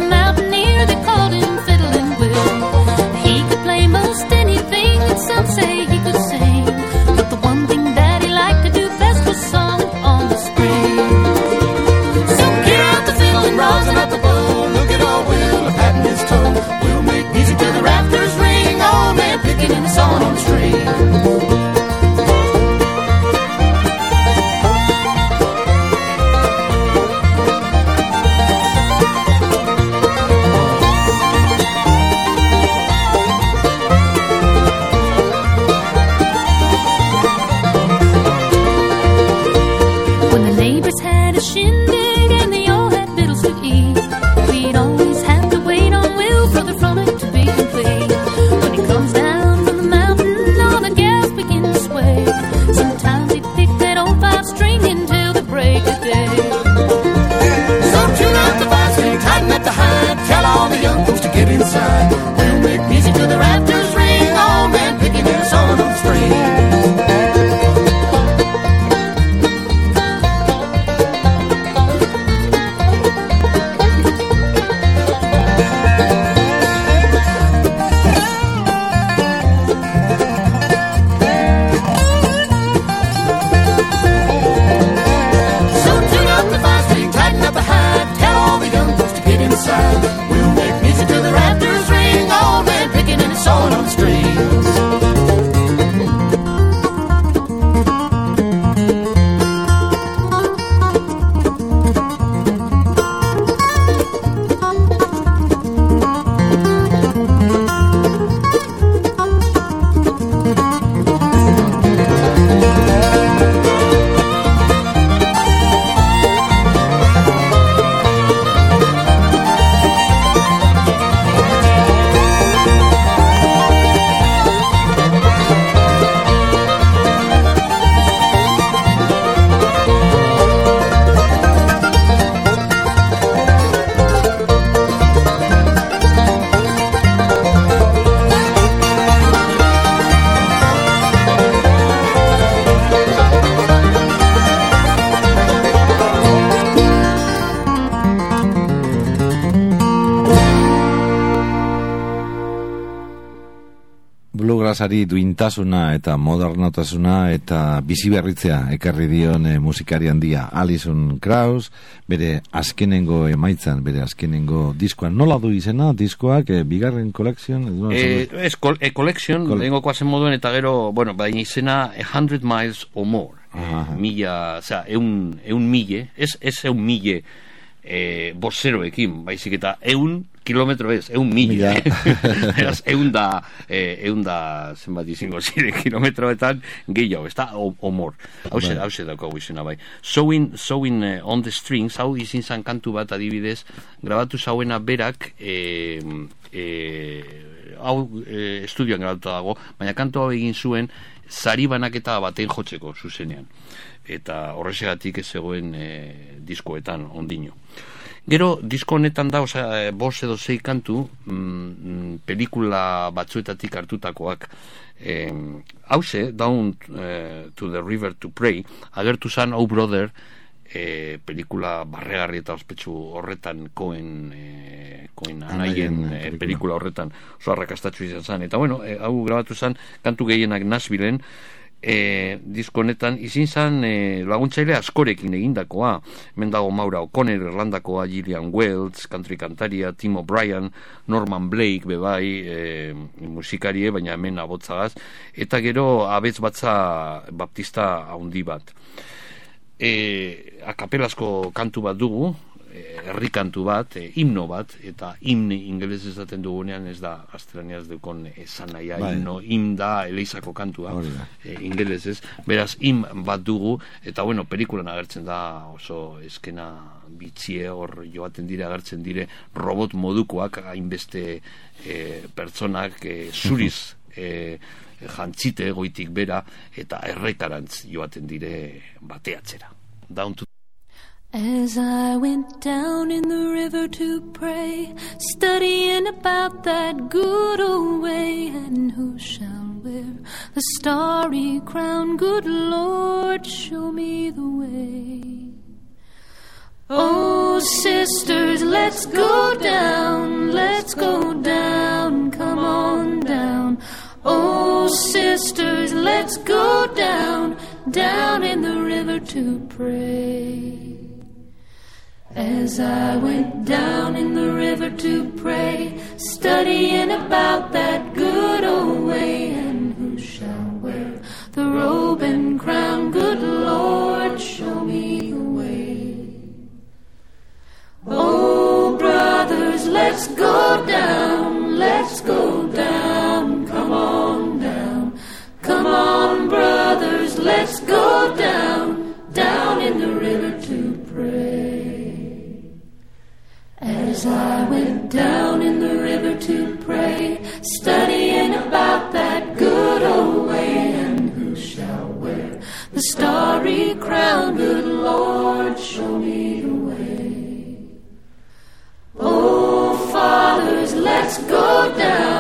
Say arrasari duintasuna eta modernotasuna eta biziberritzea ekarri dion musikari handia Alison Krauss, bere azkenengo emaitzan, bere azkenengo diskoan. Nola du izena diskoak, bigarren collection? Collection, lehengokoa zen moduen, eta gero, bueno, baina izena 100 Miles or More. Mila, osea, eun mille, ez eun mille bozeroekin, baizik eta 100 kilometro ez, 1 mila. Eraz, 100 da zenbat izango ziren kilometroetan gehiago, ez da, omor. Hauze daukagu izena bai. Sewing on the Strings, hau izin zan kantu bat adibidez, grabatu zauena berak, hau estudioan grabatu dago, baina kantu hau egin zuen, sari banaketa baten jotzeko zuzenean. Eta horrezegatik ez zegoen diskoetan ondino. Gero, disko honetan da, bos edo 6 kantu, pelikula batzuetatik hartutakoak. Hauze, Down to the River to Pray, agertu zan Oh Brother, pelikula barregarri eta ospetsu horretan Coen anaien pelikula horretan oso arrakastatxu izan zan. Eta bueno, hau grabatu zan kantu gehienak Nashvilleen, disko honetan izin zan laguntzaile askorekin egindakoa. Hemen dago Maura O'Connor Irlandakoa, Gillian Wells country kantaria, Tim O'Brien, Norman Blake bebai musikarie, baina hemen abotzagaz, eta gero abetz batza baptista haundi bat. Akapelazko kantu bat dugu, herri kantu bat, himno bat, eta himne ingelez esaten dugunean ez da gaztelaniaz dukon esan nahia, himn da eleizako kantua, ingelez ez, beraz himn bat dugu, eta bueno, pelikulan agertzen da oso eskena bitxie hor joaten dire, agertzen dire robot modukoak, hainbeste pertsonak zuriz jantzite goitik bera, eta errekarantz joaten dire bateatzera. Down to As I went down in the river to pray, studying about that good old way, and who shall wear the starry crown? Good Lord, show me the way. Oh, sisters, let's go down, come on down. Oh, sisters, let's go down in the river to pray. As I went down in the river to pray, studying about that good old way, and who shall wear the robe and crown? Good Lord, show me the way. Oh, brothers, let's go down, come on down. Come on, brothers, let's go down in the river to pray. As I went down in the river to pray, studying about that good old way, and who shall wear the starry crown? Good Lord, show me the way. Oh, fathers, let's go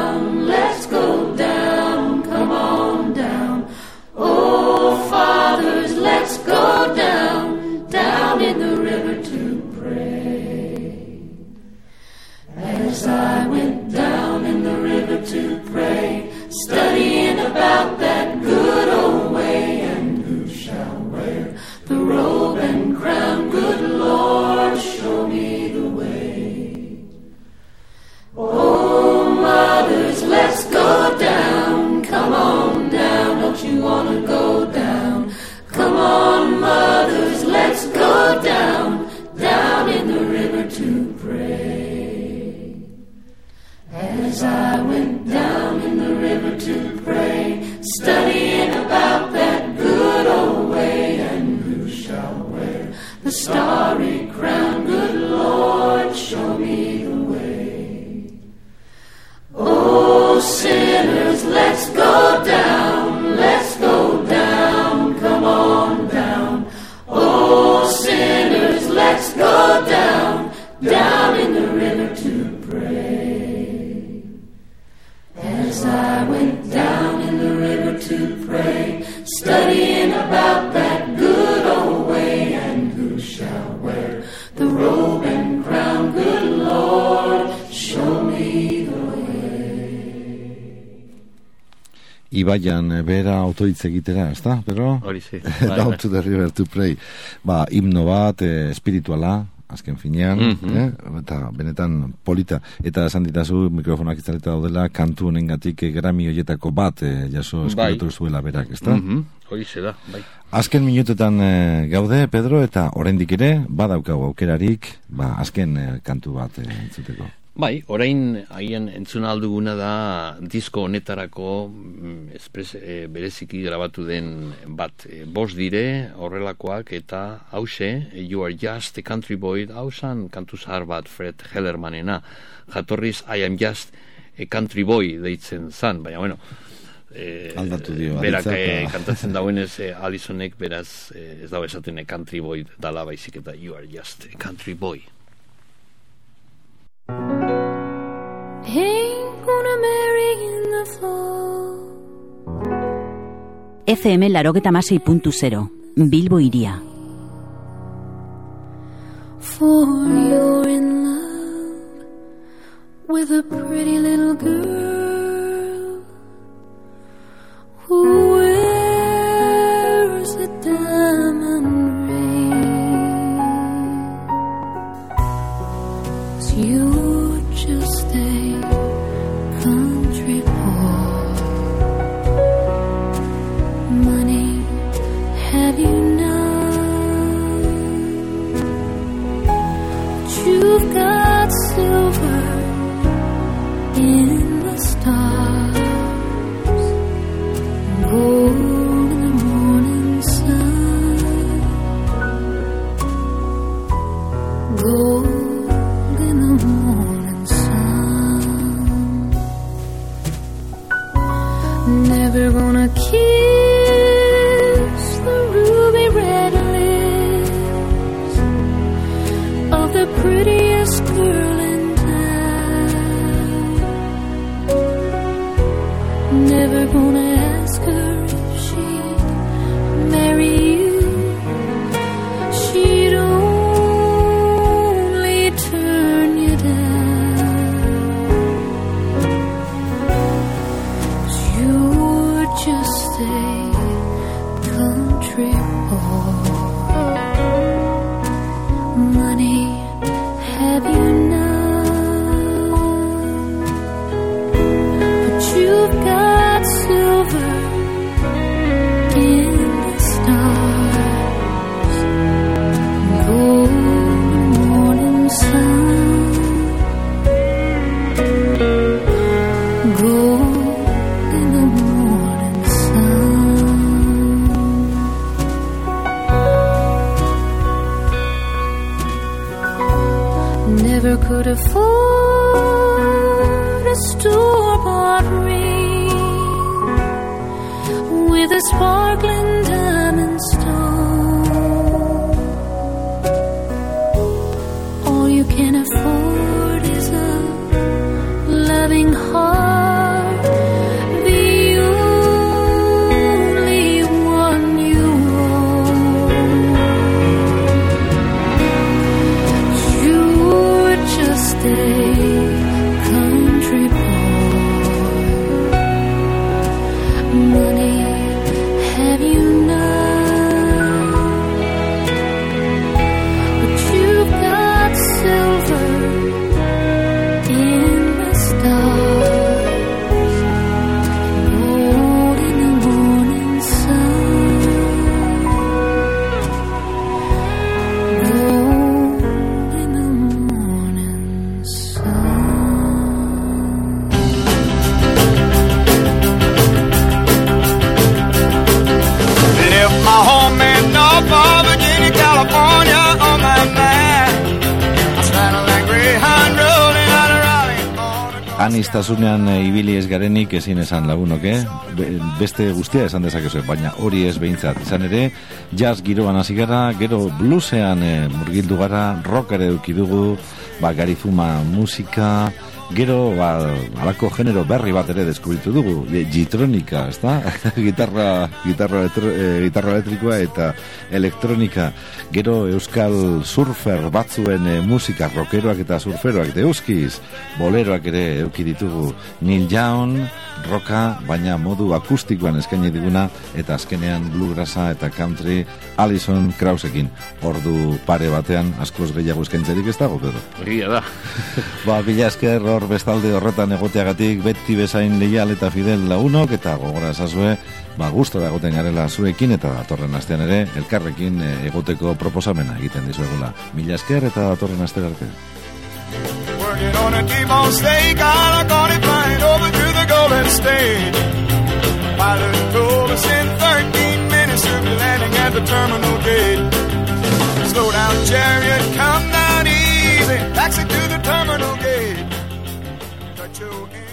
down, come on down. Oh, fathers, let's go down in the river to pray. As I went down in the river to pray, studying about that good old way, and who shall wear the robe and crown? Good Lord, show me the way. Oh, mothers, let's go down, come on down, don't you wanna go down? Come on, mothers, let's go down in the river to pray. As I went down in the river to pray, studying about that good old way, and who shall wear the starry crown? Good Lord, show me the way. Oh, sinners, let's go down, come on down. Oh, sinners, let's go down in the river to pray. As I went down in the river to pray, studying about that good old way, and who shall wear the robe and crown? Good Lord, show me the way. ibaian bera autoitz egitera, ez da, Pedro? Hori zi. Down to the river to pray. Himno bat, espirituala, azken finean, eta benetan polita. Eta esan ditazu, mikrofonak itzaleta daudela, kantu honengatik Grammy hoietako bat jaso eskuratu zuela berak, ez da? Hori da, bai. Azken minutetan gaude, Pedro, eta oraindik ere, badaukagu aukerarik, azken kantu bat entzuteko. Bai, orain haien entzuna alduguna da disko honetarako bereziki grabatu den bat. Bost dire, horrelakoak, eta hause, You Are Just a Country Boy, hausan kantu zahar bat Fred Hellermanena. Jatorriz, I Am Just a Country Boy deitzen zan, baina bueno, aldatu dio, berak kantatzen dauenez Allisonek beraz ez dago esaten a Country Boy dala baizik eta You Are Just a Country Boy. Ain't gonna marry in the fall. FM 96.0 Bilbo Iria. For you're in love with a pretty little girl who wears a diamond ring. So you're just a country boy. Money, have you none? But you've got silver in the stars, gold in the morning sun, gold in the morning sun. Never gonna kiss the ruby red lips of the prettiest girl in town. Never gonna ask her if she'd marry you. She'd only turn you down. You're just a country boy. Money, have you none? But you've got silver in the stars, gold in the morning sun, gold in the morning sun. Never could afford a store-bought ring with a sparkling diamond stone. All you can afford is a loving heart, the only one you own. You're just a country boy. Money, have you none? But you've got silver in the stars, gold in the morning sun, gold in the morning sun. Left my home in Norfolk, Virginia, California on my mind. I saddled that Greyhound rolling out of Raleigh. Anistasunean ibili ez garenik ezin esan lagunoke, beste guztia esan dezakezu, baina hori ez behintzat. Izan ere, jazz giroan hasi gara, gero bluesean murgildu gara, rockare eduki dugu, garizuma musika, Gero, alako genero berri bat ere deskubritu dugu, gitronika, ezta? gitarra elektrikoa eta elektronika. Gero euskal surfer batzuen musika, rockeroak eta surferoak euskiz, boleroak ere euki ditugu. Neil Young, roka, baina modu akustikoan eskaini diguna, eta azkenean bluegrassa eta country Alison Krausekin. Ordu pare batean askoz gehiago eskaintzerik ez dago, Pedro. Egia da. Bila esker hor bestalde horretan egoteagatik beti bezain leial eta fidel lagunok, eta gogora esazue, gustora egoten garela zuekin, eta datorren astean ere elkarrekin egoteko proposamena egiten dizuegula. Mila esker eta datorren astera arte. Working on a T-bone steak, I got it flying over to the Golden State. Pilot told us in 13 minutes to be landing at the terminal gate. Slow down, chariot, come down easy, taxi to the terminal gate. Cut your